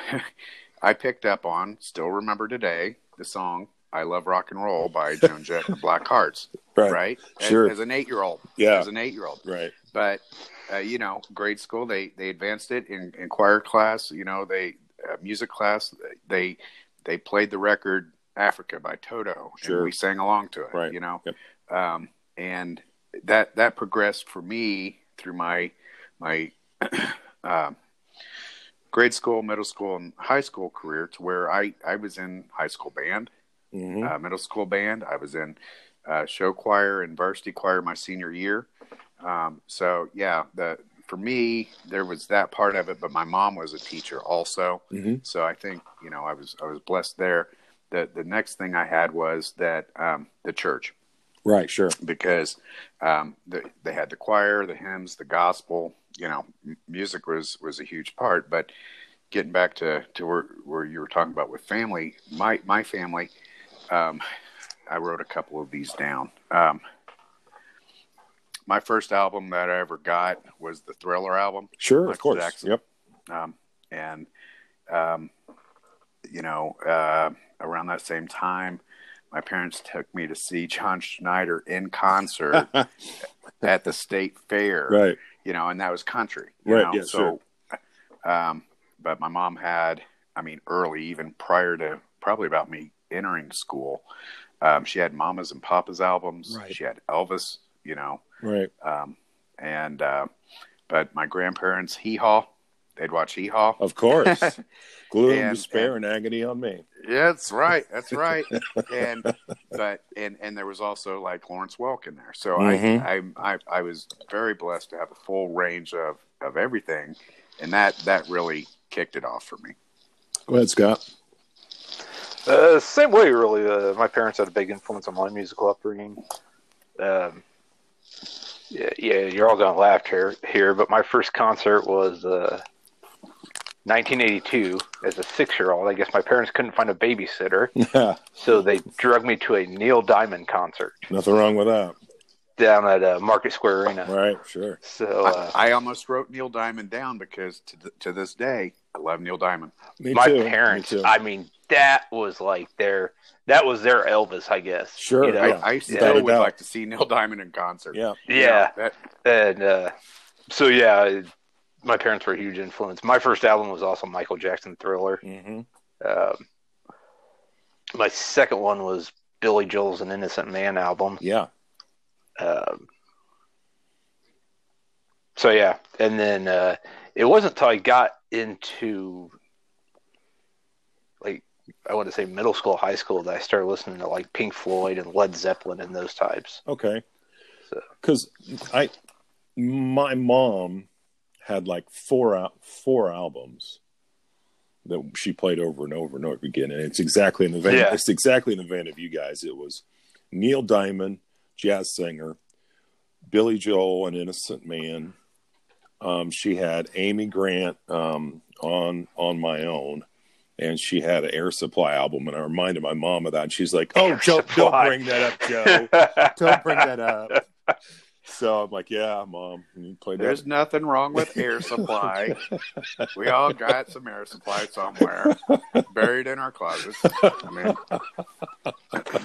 I picked up on, still remember today, the song I Love Rock and Roll by Joan Jett and the Black Hearts. Right. right? As, Sure. as an eight-year-old. Yeah. As an eight-year-old. Right. But, uh, you know, grade school, they, they advanced it in, in choir class, you know, they, uh, music class, they, they played the record Africa by Toto. Sure. And we sang along to it, Right. you know? Yep. Um, and that, that progressed for me through my, my, um, grade school, middle school, and high school career to where I, I was in high school band, Mm-hmm. uh, middle school band. I was in uh, show choir and varsity choir my senior year. Um, so yeah, the for me there was that part of it, but my mom was a teacher also. Mm-hmm. So I think you know I was I was blessed there. The the next thing I had was that um, the church, Right. Sure. because um, the, they had the choir, the hymns, the gospel. You know, m- music was was a huge part. But getting back to to where where you were talking about with family, my my family. Um, I wrote a couple of these down. Um, my first album that I ever got was the Thriller album. Sure. Michael Of course. Jackson. Yep. Um, and, um, you know, uh, around that same time, my parents took me to see John Schneider in concert at the state fair. Right. You know, and that was country. You Right. know? Yeah. So, um, but my mom had, I mean, early, even prior to probably about me entering school, um, she had Mamas and Papas albums. Right. She had Elvis, you know, Right. um, and uh, but my grandparents, Hee Haw, they'd watch Hee Haw. Of course. Gloom, And- despair, and- and agony on me. Yeah, that's right. That's right. and but and and there was also like Lawrence Welk in there. So Mhm. I, I I I was very blessed to have a full range of of everything, and that that really kicked it off for me. Go ahead, Scott. Uh, same way, really. Uh, my parents had a big influence on my musical upbringing. Um, yeah, yeah, you're all gonna laugh here, here, but my first concert was uh, nineteen eighty-two. As a six-year-old, I guess my parents couldn't find a babysitter, so they drugged me to a Neil Diamond concert Nothing wrong with that. down at uh, Market Square Arena. Right. Sure. So uh, I, I almost wrote Neil Diamond down because to th- to this day I love Neil Diamond. Me my too. parents, Me too. I mean, that was like their that was their Elvis, I guess. Sure, you know? yeah. I, I Without still a would doubt. like to see Neil Diamond in concert. Yeah. You know, Yeah. that, And uh, so, yeah, my parents were a huge influence. My first album was also Michael Jackson Thriller. Mm-hmm. Um, my second one was Billy Joel's An Innocent Man album. Yeah. Um, so, yeah. And then uh, it wasn't until I got into, like, I want to say middle school, high school, that I started listening to, like, Pink Floyd and Led Zeppelin and those types. Okay. So. Because I, my mom had like four al- four albums that she played over and over and over again, and it's exactly in the vein. Yeah. It's exactly in the vein of you guys. It was Neil Diamond, jazz singer, Billy Joel, An Innocent Man. Um, she had Amy Grant um, on on My Own, and she had an Air Supply album. And I reminded my mom of that, and she's like, "Oh, Air Joe, don't Supply. bring that up, Joe. Don't bring that up." So I'm like, "Yeah, Mom, you played that." there's nothing wrong with Air Supply. We all got some Air Supply somewhere, buried in our closets. I mean,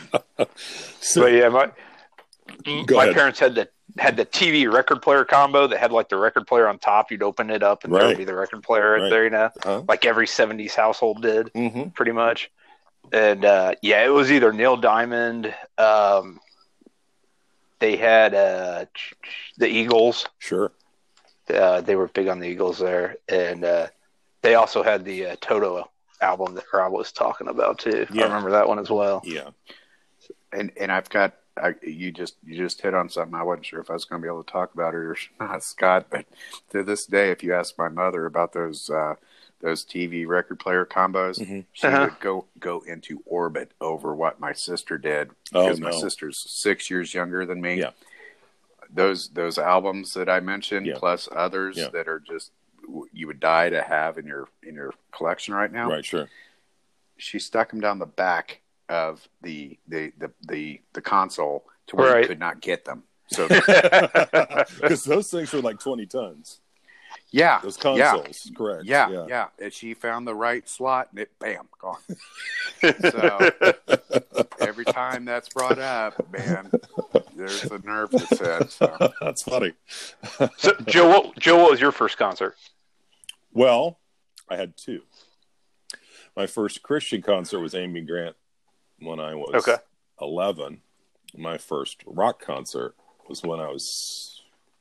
So, But yeah, my Go my ahead. parents had the had the T V record player combo that had like the record player on top. You'd open it up and there Right. would be the record player right Right. there, you know, huh? like every seventies household did, Mm-hmm. pretty much. And uh, yeah, it was either Neil Diamond. Um, they had uh, the Eagles. Sure. Uh, they were big on the Eagles there, and uh, they also had the uh, Toto album that Rob was talking about too. Yeah. I remember that one as well. Yeah. and and I've got I, you just you just hit on something I wasn't sure if I was going to be able to talk about it or not, Scott. But to this day, if you ask my mother about those uh, those T V record player combos, Mhm. she Uh-huh. would go go into orbit over what my sister did Oh, because my no. sister's six years younger than me. Yeah. Those those albums that I mentioned, Yeah. plus others Yeah. that are just you would die to have in your in your collection right now. Right. Sure. She stuck them down the back of the the the the, the console to where Right. you could not get them. So Because those things were like twenty tons. yeah, Those yeah, consoles, correct? yeah, yeah. yeah. And she found the right slot, and it bam gone. So every time that's brought up, man, there's a nerve that's said. So. That's funny. So, Joe, what, Joe, what was your first concert? Well, I had two. My first Christian concert was Amy Grant when I was Okay. eleven. My first rock concert was when I was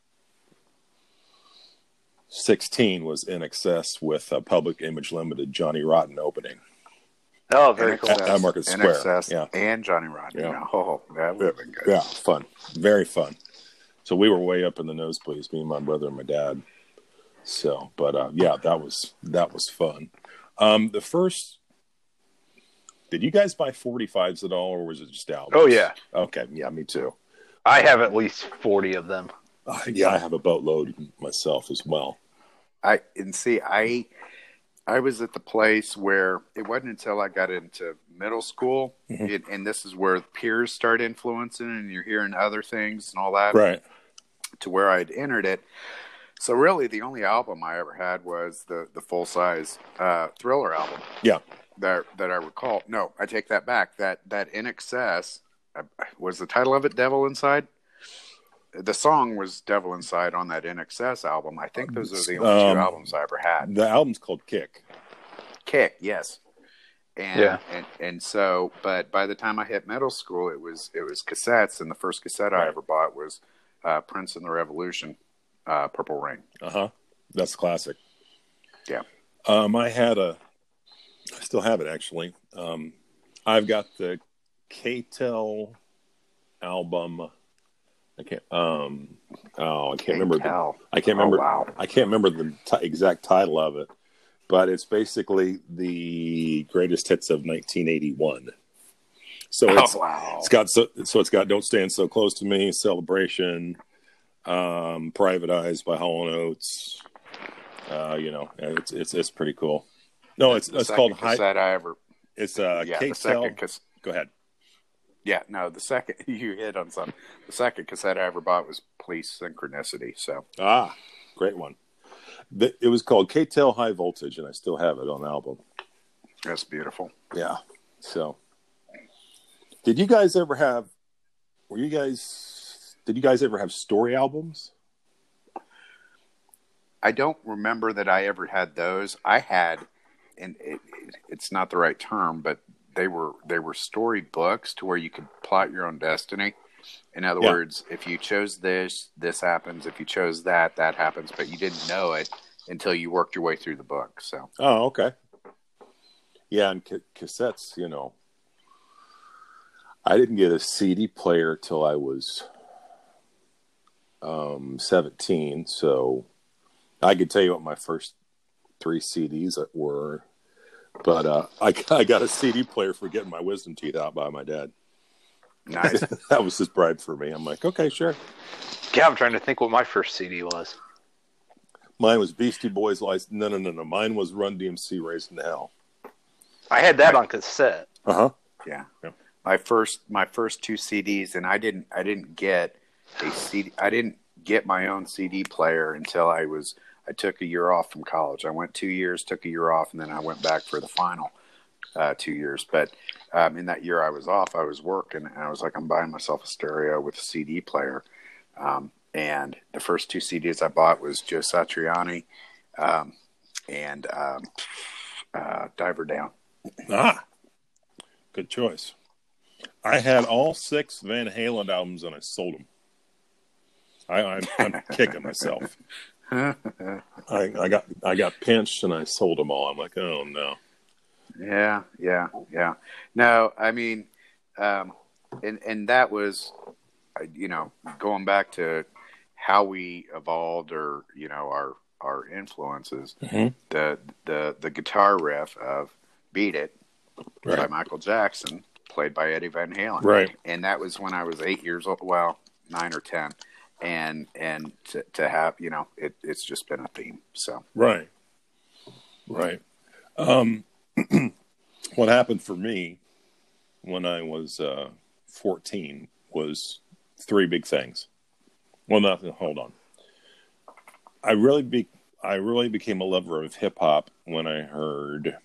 sixteen, was In Excess with uh, Public Image Limited, Johnny Rotten opening. Oh, very cool. At- at Market Square, N X S yeah. and Johnny Rotten. Yeah. Oh, that would have been good. Yeah, fun. Very fun. So we were way up in the nosebleeds, me and my brother and my dad. So, but uh, yeah, that was that was fun. Um, the first, did you guys buy forty-fives at all, or was it just albums? Oh, yeah. Okay, yeah, me too. I have at least forty of them. Uh, yeah, I have a boatload myself as well. I and see, I I was at the place where it wasn't until I got into middle school, Mhm. it, and this is where peers start influencing, and you're hearing other things and all that, Right. to where I'd entered it. So really, the only album I ever had was the the full size uh, Thriller album. Yeah. That that I recall. No, I take that back. That that In Excess uh, was the title of it. Devil Inside. The song was Devil Inside on that In Excess album. I think those are the only Um, two albums I ever had. The album's called Kick. Kick, yes. And, Yeah. and and so, but by the time I hit middle school, it was it was cassettes, and the first cassette I Right. ever bought was uh, Prince and the Revolution, uh, Purple Rain. Uh huh. That's classic. Yeah. Um, I had a, I still have it actually. Um, I've got the K-Tel album. I can't. Um, oh, I can't remember. The, K-Tel. I can't Oh, remember. wow. I can't remember the t- exact title of it, but it's basically the greatest hits of nineteen eighty-one. So it's Oh, wow. it's got so so it's got "Don't Stand So Close to Me," "Celebration," um, "Private Eyes" by Hall and Oates. Uh, you know, it's it's it's pretty cool. No, it's The it's second called High. cassette I ever. It's uh, Yeah, the K-Tel. second cassette. Go ahead. Yeah, no, the second you hit on something. The second cassette I ever bought was Police Synchronicity. So Ah, great one. The, it was called K-Tel High Voltage, and I still have it on album. that's beautiful. Yeah. So, did you guys ever have? Were you guys? Did you guys ever have story albums? I don't remember that I ever had those. I had, and it, it, it's not the right term, but they were they were story books to where you could plot your own destiny. In other Yeah. words, if you chose this, this happens. If you chose that, that happens. But you didn't know it until you worked your way through the book. So Oh, okay. Yeah, and ca- cassettes. You know, I didn't get a C D player till I was um, seventeen, so I could tell you what my first three C Ds were. But uh, I, I got a C D player for getting my wisdom teeth out by my dad. nice. That was his bribe for me. I'm like, okay, sure. Yeah, I'm trying to think what my first C D was. Mine was Beastie Boys. License. No, no, no, no. Mine was Run D M C Raising Hell. I had that on cassette. Uh huh. Yeah. Yeah. My first my first two C Ds, and I didn't I didn't get a C D. I didn't get my own C D player until I was I took a year off from college. I went two years, took a year off, and then I went back for the final uh, two years. But um, in that year I was off, I was working, and I was like, I'm buying myself a stereo with a C D player. Um, and the first two C Ds I bought was Joe Satriani um, and um, uh, Diver Down. Ah, good choice. I had all six Van Halen albums and I sold them. I, I'm, I'm kicking myself. I, I got I got pinched and I sold them all. I'm like, oh no. Yeah, yeah, yeah. No, I mean, um, and and that was, uh, you know, going back to how we evolved, or you know, our our influences. Mhm. The the the guitar riff of "Beat It" by Right. Michael Jackson, played by Eddie Van Halen. Right. And that was when I was eight years old. Well, nine or ten. And and to, to have, you know, it, it's just been a theme. So Right. Right. Um, what happened for me when I was uh, fourteen was three big things. Well, nothing. Hold on. I really be I really became a lover of hip hop when I heard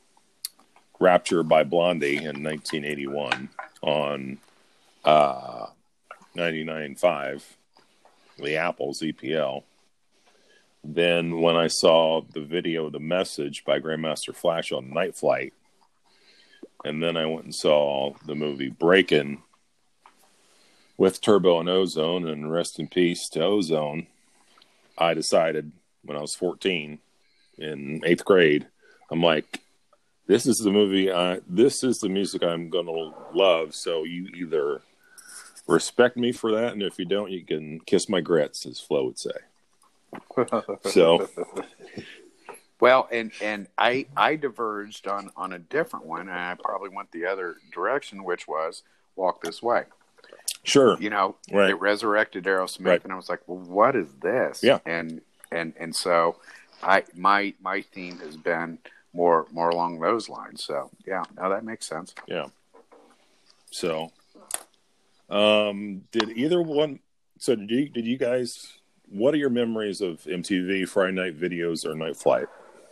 "Rapture" by Blondie in nineteen eighty-one on uh, ninety-nine point five, the Apples E P L. Then when I saw the video, The Message by Grandmaster Flash on Night Flight, and then I went and saw the movie Breakin' with Turbo and Ozone, and rest in peace to Ozone, I decided when I was fourteen in eighth grade, I'm like, this is the movie, I, this is the music I'm going to love, so you either respect me for that, and if you don't, you can kiss my grits, as Flo would say. So, well, and and I I diverged on on a different one, and I probably went the other direction, which was Walk This Way. Sure, you know, right. It resurrected Aerosmith, right. And I was like, well, what is this? Yeah, and and and so I my my theme has been more more along those lines. So yeah, now that makes sense. Yeah. So, um, did either one? So did you? Did you guys? What are your memories of M T V, Friday Night Videos, or Night Flight?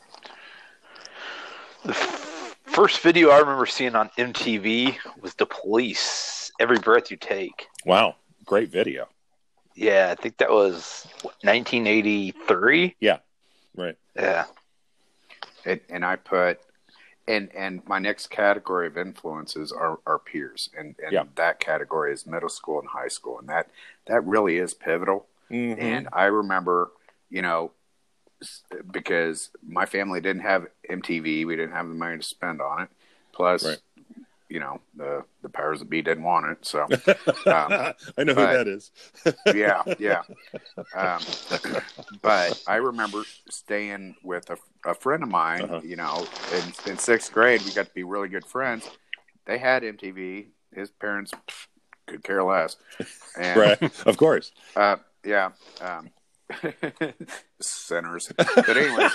The f- first video I remember seeing on M T V was The Police, Every Breath You Take. Wow, great video. Yeah, I think that was what, nineteen eighty-three. Yeah, right. Yeah. And, and I put, and and my next category of influences are, are peers, and, and yeah. that category is middle school and high school, and that that really is pivotal. Mm-hmm. And I remember, you know, because my family didn't have M T V, we didn't have the money to spend on it. Plus, right. you know, the the powers that be didn't want it. So um, I know but, who that is. yeah, yeah. Um, but I remember staying with a, a friend of mine. Uh-huh. You know, in, in sixth grade, we got to be really good friends. They had M T V. His parents pff, could care less. And, right, of course. Uh, Yeah. Um, sinners. But anyway.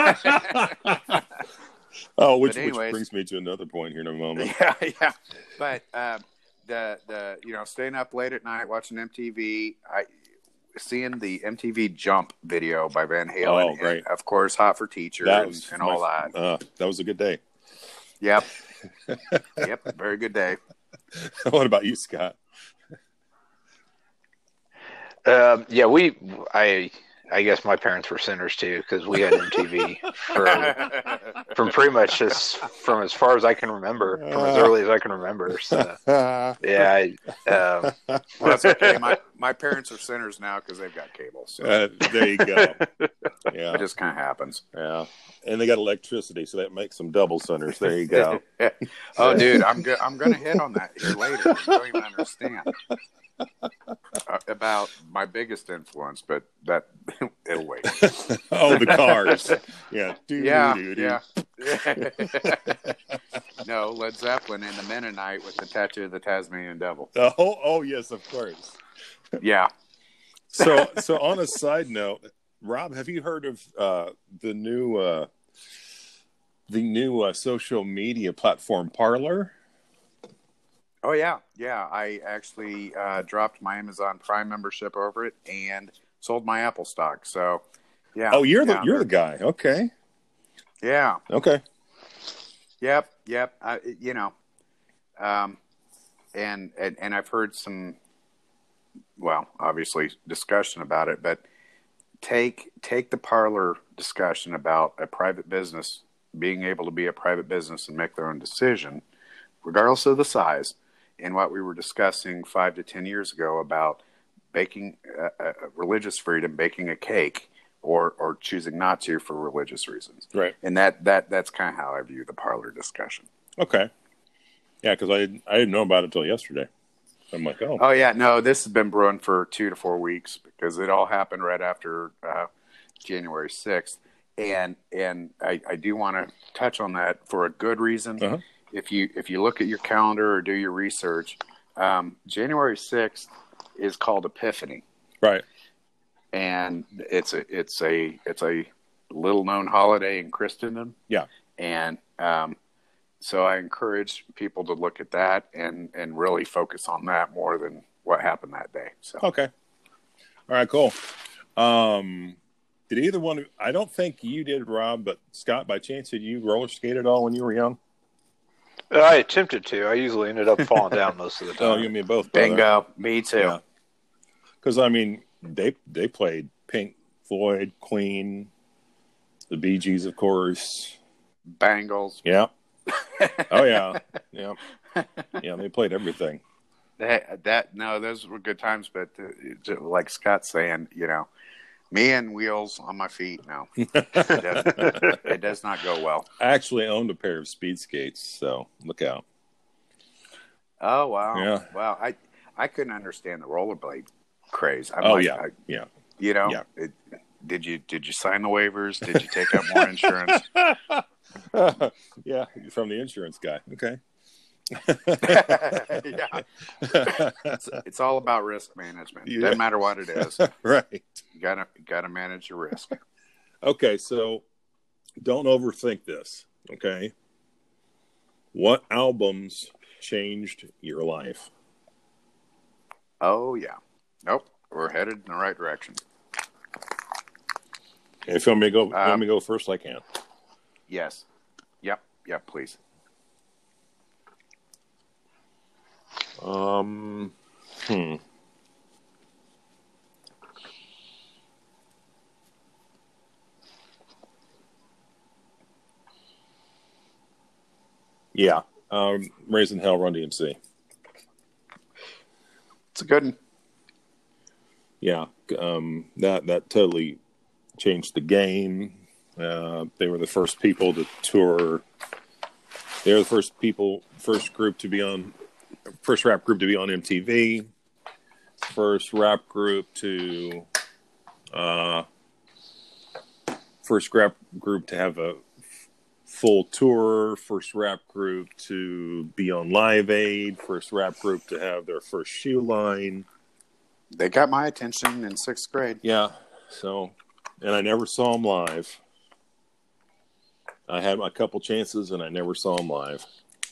oh, which, but anyways, which brings me to another point here in a moment. Yeah, yeah. But um, the, the, you know, staying up late at night watching M T V, I seeing the M T V Jump video by Van Halen. Oh, great. And of course, Hot for Teacher that and, was and my, all that. Uh, that was a good day. Yep. Yep. Very good day. What about you, Scott? Um, yeah, we, I, I guess my parents were sinners too, because we had M T V for, from pretty much just from as far as I can remember, from as early as I can remember. So, yeah, I, um, well, that's okay. My my parents are sinners now because they've got cable. So uh, there you go. Yeah, it just kind of happens. Yeah, and they got electricity, so that makes them double sinners. There you go. Oh, dude, I'm go- I'm going to hit on that here later. You don't even understand. Uh, about my biggest influence, but that it'll wait. Oh, the Cars. Yeah. Doo, yeah. doo, doo, Yeah. No, Led Zeppelin and the Mennonite with the Tattoo of the Tasmanian Devil. Oh, oh yes, of course. Yeah. So, so on a side note, Rob, have you heard of uh, the new uh, the new uh, social media platform Parler? Oh yeah, yeah. I actually uh, dropped my Amazon Prime membership over it and sold my Apple stock. So, yeah. Oh, you're the yeah, you're the guy. Okay. Yeah. Okay. Yep. Yep. I, you know, um, and, and and I've heard some, well, obviously discussion about it, but take take the Parler discussion about a private business being able to be a private business and make their own decision, regardless of the size. And what we were discussing five to ten years ago about baking uh, uh, religious freedom, baking a cake, or or choosing not to for religious reasons. Right. And that that that's kind of how I view the Parler discussion. Okay. Yeah, because I I didn't know about it until yesterday. I'm like, oh. Oh yeah, no, this has been brewing for two to four weeks because it all happened right after uh, January sixth, and and I, I do want to touch on that for a good reason. Uh-huh. If you if you look at your calendar or do your research, um, January sixth is called Epiphany, right? And it's a it's a it's a little known holiday in Christendom. Yeah, and um, so I encourage people to look at that and and really focus on that more than what happened that day. So okay, all right, cool. Um, did either one? I don't think you did, Rob, but Scott, by chance, did you roller skate at all when you were young? I attempted to. I usually ended up falling down most of the time. Oh, you and me both. Brother. Bingo. Me too. Yeah. Because I mean, they they played Pink Floyd, Queen, the Bee Gees, of course, Bangles. Yeah. Oh yeah. Yeah. Yeah. They played everything. That, that no, those were good times. But uh, like Scott's saying, you know, me and wheels on my feet. No, it, doesn't, it does not go well. I actually owned a pair of speed skates, so look out. Oh wow. Yeah. Wow. I I couldn't understand the rollerblade craze. I'm oh like, yeah. I, Yeah. You know. Yeah. It, did you did you sign the waivers? Did you take out more insurance? Yeah, from the insurance guy. Okay. Yeah. It's, it's all about risk management. Yeah. Doesn't matter what it is. Right. You gotta gotta manage your risk. Okay, so don't overthink this. Okay. What albums changed your life? Oh yeah. Nope. We're headed in the right direction. If you want me to go, Um, let me go first. I can. Yes. Yep. Yep. Please. Um. Hmm. Yeah. Um. Raising Hell, Run D M C. It's a good one. Yeah. Um. That that totally changed the game. Uh, they were the first people to tour. They were the first people, first group to be on, first rap group to be on M T V. First rap group to, uh, first rap group to have a full tour. First rap group to be on Live Aid. First rap group to have their first shoe line. They got my attention in sixth grade. Yeah. So, and I never saw them live. I had a couple chances, and I never saw them live.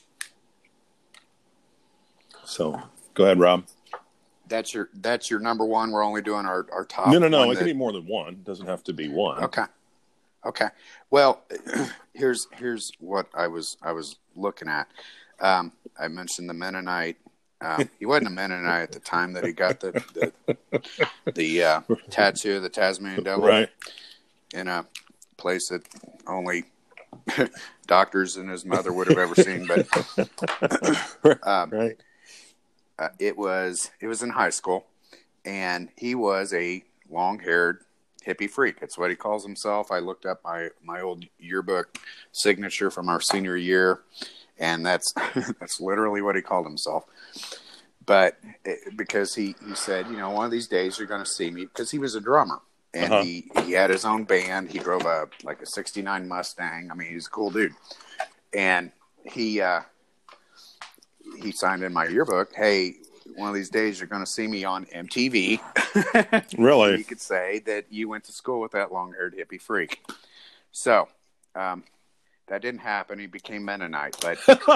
So, go ahead, Rob. That's your that's your number one. We're only doing our, our top. No, no, no. one It that- can be more than one. It doesn't have to be one. Okay. Okay. Well, here's here's what I was I was looking at. Um, I mentioned the Mennonite. Um, he wasn't a Mennonite at the time that he got the the, the uh, tattoo of the Tasmanian Devil Right. in a place that only doctors and his mother would have ever seen. But um, Right. uh, it was it was in high school, and he was a long-haired hippie freak. It's what he calls himself. I looked up my, my old yearbook signature from our senior year, and that's that's literally what he called himself. But it, because he, he said, you know, one of these days you're going to see me, because he was a drummer, and Uh-huh. he, he had his own band. He drove a like a sixty-nine Mustang. I mean, he's a cool dude. And he uh, he signed in my yearbook, hey, one of these days you're going to see me on M T V. Really? You could say that you went to school with that long-haired hippie freak. So um, that didn't happen. He became Mennonite. But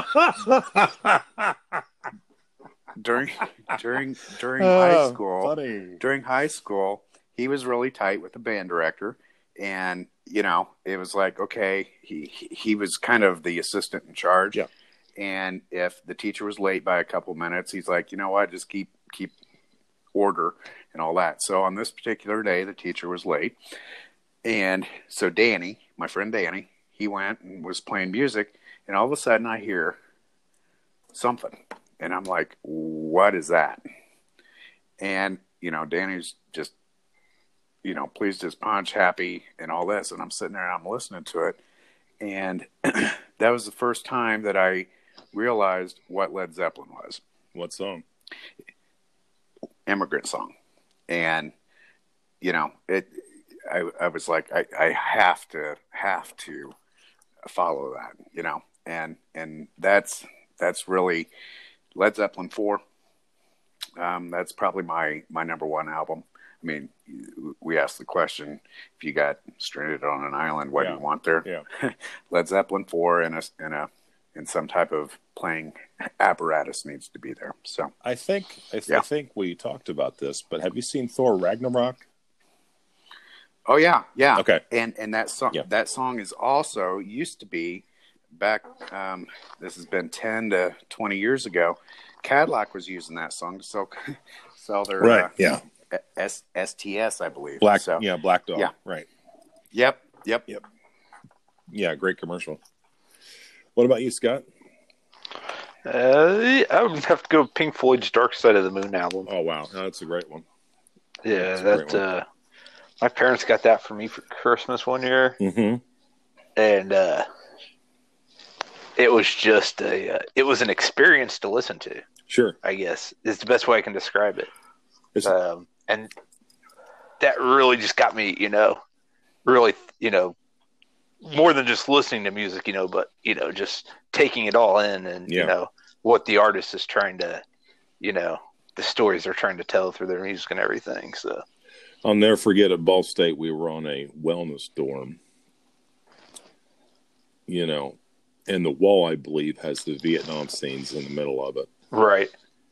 during during during high Oh, school, funny. during high school, he was really tight with the band director, and you know, it was like, okay, he he was kind of the assistant in charge. Yeah. And if the teacher was late by a couple minutes, he's like, you know what, just keep keep order and all that. So on this particular day, the teacher was late. And so Danny, my friend Danny, he went and was playing music. And all of a sudden I hear something. And I'm like, what is that? And, you know, Danny's just, you know, pleased his punch, happy and all this. And I'm sitting there and I'm listening to it. And that was the first time that I realized what Led Zeppelin was. What song? Immigrant Song. And, you know, it, I, I was like, I, I have to, have to follow that, you know, and, and that's, that's really Led Zeppelin four. Um, that's probably my, my number one album. I mean, we asked the question, if you got stranded on an island, what Yeah. do you want there? Yeah. Led Zeppelin four and a, and a, and some type of playing apparatus needs to be there. So I think I, th- Yeah. I think we talked about this, but have you seen Thor Ragnarok? Oh yeah, yeah. Okay. And and that song Yeah. that song is also used to be back. Um, this has been ten to twenty years ago. Cadillac was using that song to sell sell their Right, uh, yeah. S S T S, I believe. Black, so, yeah, Black Dog. Yeah. Right. Yep. Yep. Yep. Yeah, great commercial. What about you, Scott? Uh, I would have to go Pink Floyd's Dark Side of the Moon album. Oh, wow. No, that's a great one. Yeah, That's that uh, my parents got that for me for Christmas one year, Mm-hmm. and uh, it was just a uh, it was an experience to listen to. Sure. I guess is the best way I can describe it. It's, Um, and that really just got me, you know, really, you know, more than just listening to music, you know, but, you know, just taking it all in and, Yeah. you know, what the artist is trying to, you know, the stories they're trying to tell through their music and everything. So I'll never forget at Ball State, we were on a wellness dorm, you know, and the wall, I believe, has the Vietnam scenes in the middle of it. right.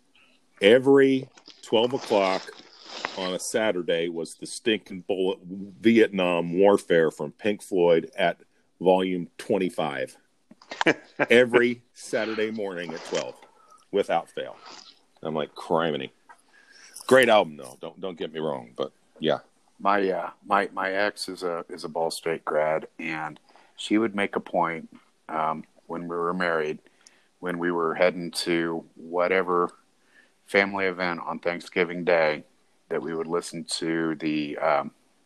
Every twelve o'clock on a Saturday was the Stinking Bullet Vietnam Warfare from Pink Floyd at volume twenty-five. Every Saturday morning at twelve, without fail. I'm like, criminy. Great album, though. Don't don't get me wrong, but yeah. My uh, my my ex is a is a Ball State grad, and she would make a point um, when we were married, when we were heading to whatever family event on Thanksgiving Day, that we would listen to the um,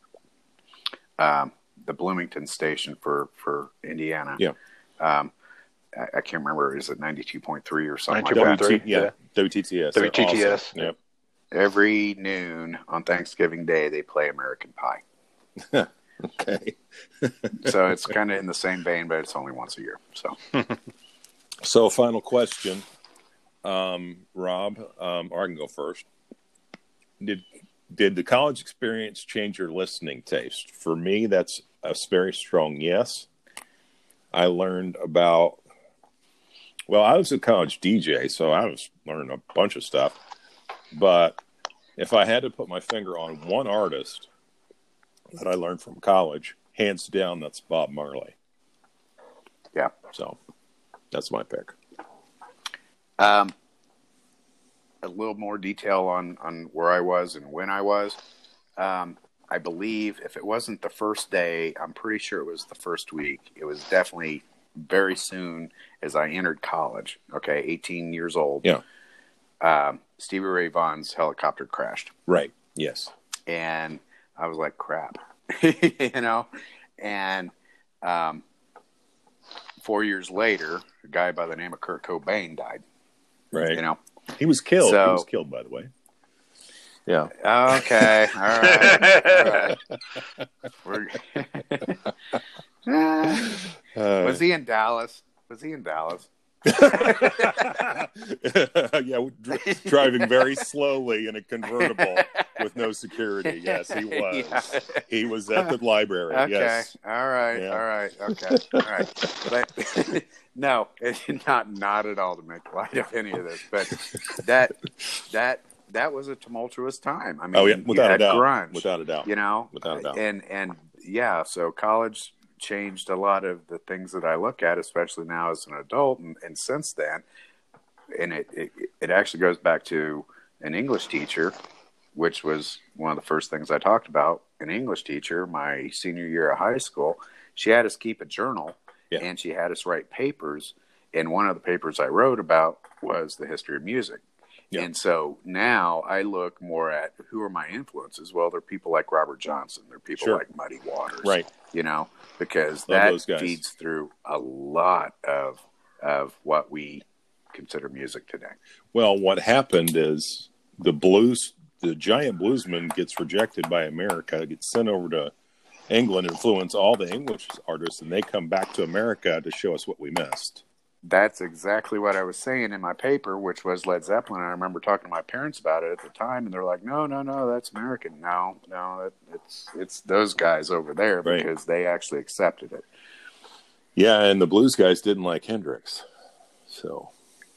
um, the Bloomington station for for Indiana. Yeah. Um, I, I can't remember. Is it ninety-two point three or something like ninety-two that? point three. W T, yeah, yeah. W T T S. W T T S. Awesome. Yep. Every noon on Thanksgiving Day, they play American Pie. Okay. So it's kind of in the same vein, but it's only once a year. So So, final question, um, Rob, um, or I can go first. Did did the college experience change your listening taste? For me, that's a very strong yes. I learned about. Well, I was a college D J, so I was learning a bunch of stuff. But if I had to put my finger on one artist that I learned from college, hands down, that's Bob Marley. yeah. So that's my pick. Um, a little more detail on, on where I was and when I was. Um, I believe if it wasn't the first day, I'm pretty sure it was the first week. It was definitely very soon as I entered college. Okay, eighteen years old. Yeah. Um, Stevie Ray Vaughan's Helicopter crashed. Right. Yes. And I was like, crap, you know? And um, four years later, a guy by the name of Kurt Cobain died, Right. you know? He was killed. So- he was killed, by the way. Yeah. Okay. All right. All right. We're... Uh, was he in Dallas? Was he in Dallas? yeah, dr- driving very slowly in a convertible with no security. Yes, he was. Yeah. He was at the library. Okay. Yes. All right. Yeah. All right. Okay. All right. But no, it did not not at all to make light of any of this. But that that that was a tumultuous time. I mean, Oh yeah, you without a had doubt. grunge, Without a doubt. you know, Without a doubt. and and yeah, so college changed a lot of the things that I look at, especially now as an adult, and, and since then, and it, it it actually goes back to an English teacher, which was one of the first things I talked about. An English teacher, my senior year of high school, she had us keep a journal, Yeah. and she had us write papers, and one of the papers I wrote about was the history of music. Yeah. And so now I look more at who are my influences. Well, they're people like Robert Johnson. They're people Sure. like Muddy Waters. Right. You know, because Love that those guys. feeds through a lot of of what we consider music today. Well, what happened is the blues, the giant bluesman gets rejected by America, gets sent over to England, influence all the English artists, and they come back to America to show us what we missed. That's exactly what I was saying in my paper, which was Led Zeppelin. And I remember talking to my parents about it at the time, and they're like, "No, no, no, that's American. No, no, it, it's it's those guys over there Right. because they actually accepted it." Yeah, and the blues guys didn't like Hendrix. So,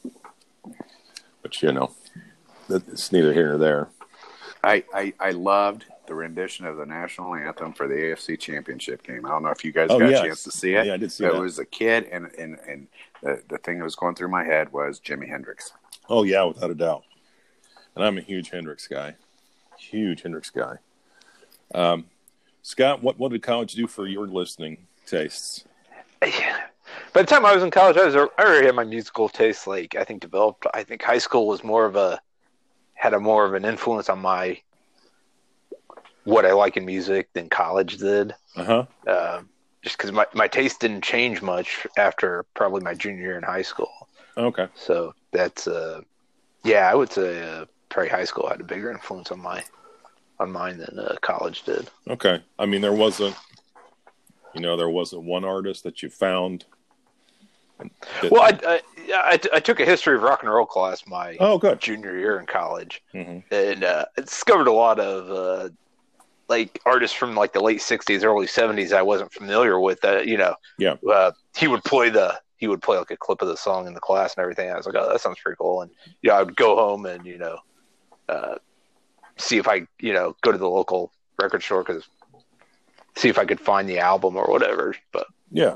but you know, it's neither here nor there. I, I, I loved the rendition of the national anthem for the A F C Championship game. I don't know if you guys Oh, got yes. a chance to see it. Yeah, I did see It that. was a kid, and, and, and the, the thing that was going through my head was Jimi Hendrix. Oh, yeah, without a doubt. And I'm a huge Hendrix guy. huge Hendrix guy. Um, Scott, what what did college do for your listening tastes? By the time I was in college, I was I already had my musical taste. Like I think developed. I think high school was more of a had a more of an influence on my what I like in music than college did. Uh-huh. Uh, just because my, my taste didn't change much after probably my junior year in high school. Okay. So that's uh, yeah, I would say uh, probably high school had a bigger influence on my on mine than uh, college did. Okay. I mean, there wasn't, you know, there wasn't one artist that you found. That... Well, I, I, I, I took a history of rock and roll class my oh, good. junior year in college, mm-hmm. and uh, I discovered a lot of uh, like artists from like the late sixties, early seventies I wasn't familiar with. That you know, yeah, uh, he would play the he would play like a clip of the song in the class and everything. I was like, oh, that sounds pretty cool. And yeah, I would go home and you know, uh, see if I you know go to the local record store because see if I could find the album or whatever. But yeah.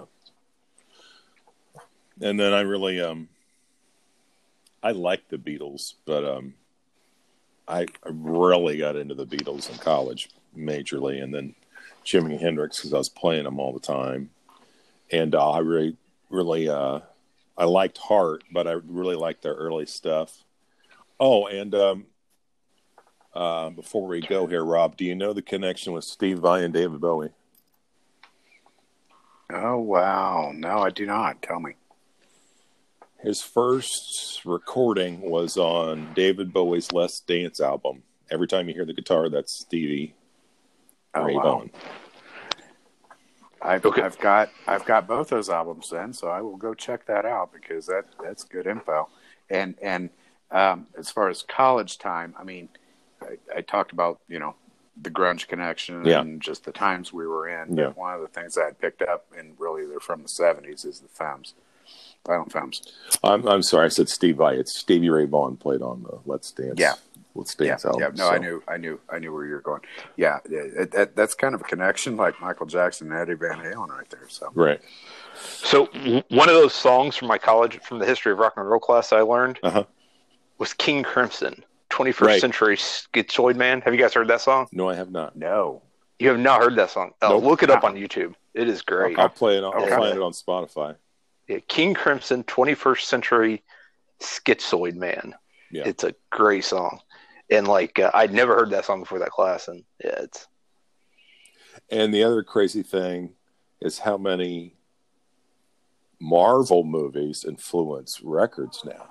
And then I really, um, I liked the Beatles, but um, I, I really got into the Beatles in college majorly, and then Jimi Hendrix because I was playing them all the time, and uh, I really, really, uh, I liked Heart, but I really liked their early stuff. Oh, and um, uh, before we go here, Rob, do you know the connection with Steve Vai and David Bowie? Oh wow! No, I do not. Tell me. His first recording was on David Bowie's Let's Dance album. Every time you hear the guitar, that's Stevie Ray Vaughan. I've, okay. I've got I've got both those albums then, so I will go check that out because that that's good info. And and um, as far as college time, I mean, I, I talked about you know the grunge connection yeah. and just the times we were in. Yeah. One of the things I had picked up, and really they're from the seventies, is the Femmes. Violent Femmes. I'm I'm sorry, I said Steve Vai. It's Stevie Ray Vaughan played on the Let's Dance. Yeah, Let's Dance yeah, album. Yeah, no, so. I knew, I knew, I knew where you were going. Yeah, it, it, that's kind of a connection, like Michael Jackson and Eddie Van Halen, right there. So right. So one of those songs from my college, from the history of rock and roll class, I learned uh-huh. was King Crimson, twenty-first right. Century Schizoid Man. Have you guys heard that song? No, I have not. No, you have not heard that song. Oh, nope. Look it up on YouTube. It is great. I'll play it. I'll okay. find it on Spotify. Yeah, King Crimson, twenty-first Century Schizoid Man. Yeah. It's a great song, and like uh, I'd never heard that song before that class, and yeah, it's. And the other crazy thing is how many Marvel movies influence records now.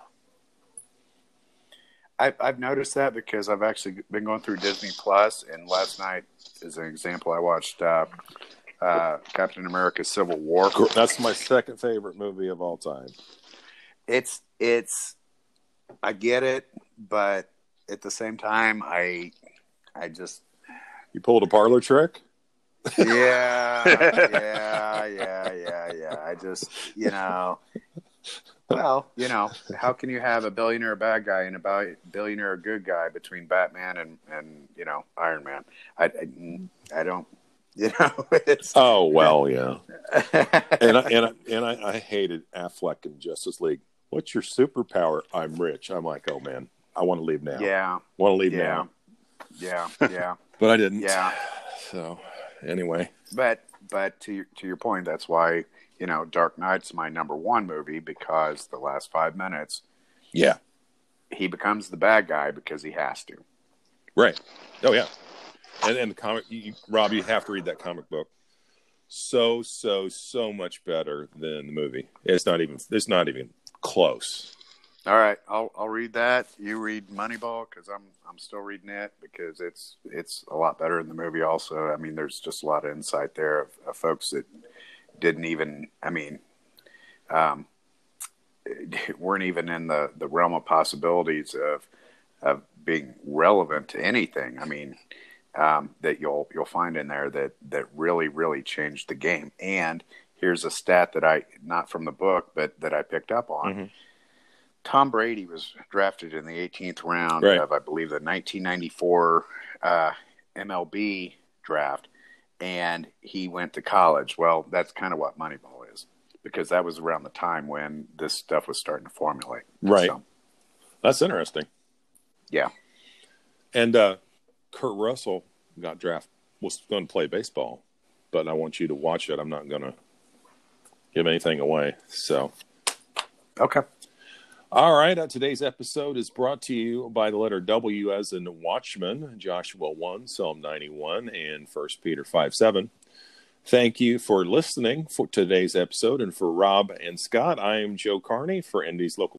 I've I've noticed that because I've actually been going through Disney Plus, and last night, as an example, I watched. Uh, Uh, Captain America: Civil War. That's my second favorite movie of all time. It's it's, I get it, but at the same time, I I just you pulled a parlor trick. Yeah, yeah, yeah, yeah, yeah. I just you know, well, you know, how can you have a billionaire bad guy and a billionaire good guy between Batman and and you know Iron Man? I I, I don't. You know, it's oh well, yeah. and I, and I, and I, I hated Affleck in Justice League. What's your superpower? I'm rich. I'm like, oh man, I want to leave now. Yeah, want to leave yeah. now. Yeah, yeah. But I didn't. Yeah. So anyway, but but to your, to your point, that's why you know Dark Knight's my number one movie because the last five minutes, yeah, he becomes the bad guy because he has to. Right. Oh yeah. And, and the comic, you, Rob, you have to read that comic book. So, so, so much better than the movie. It's not even. It's not even close. All right, I'll I'll read that. You read Moneyball because I'm I'm still reading it because it's it's a lot better than the movie. Also, I mean, there's just a lot of insight there of, of folks that didn't even. I mean, um, weren't even in the, the realm of possibilities of of being relevant to anything. I mean. Um, that you'll you'll find in there that, that really really changed the game. And here's a stat that I not from the book, but that I picked up on. Mm-hmm. Tom Brady was drafted in the eighteenth round right. of I believe the nineteen ninety-four uh, M L B draft, and he went to college. Well, that's kind of what Moneyball is because that was around the time when this stuff was starting to formulate. Right. So, that's interesting. Yeah. And. uh Kurt Russell got drafted, was going to play baseball, but I want you to watch it. I'm not going to give anything away. So, Okay. all right. Uh, today's episode is brought to you by the letter W as in Watchman, Joshua one, Psalm ninety-one, and First Peter five seven. Thank you for listening for today's episode. And for Rob and Scott, I am Joe Carney for Indy's Local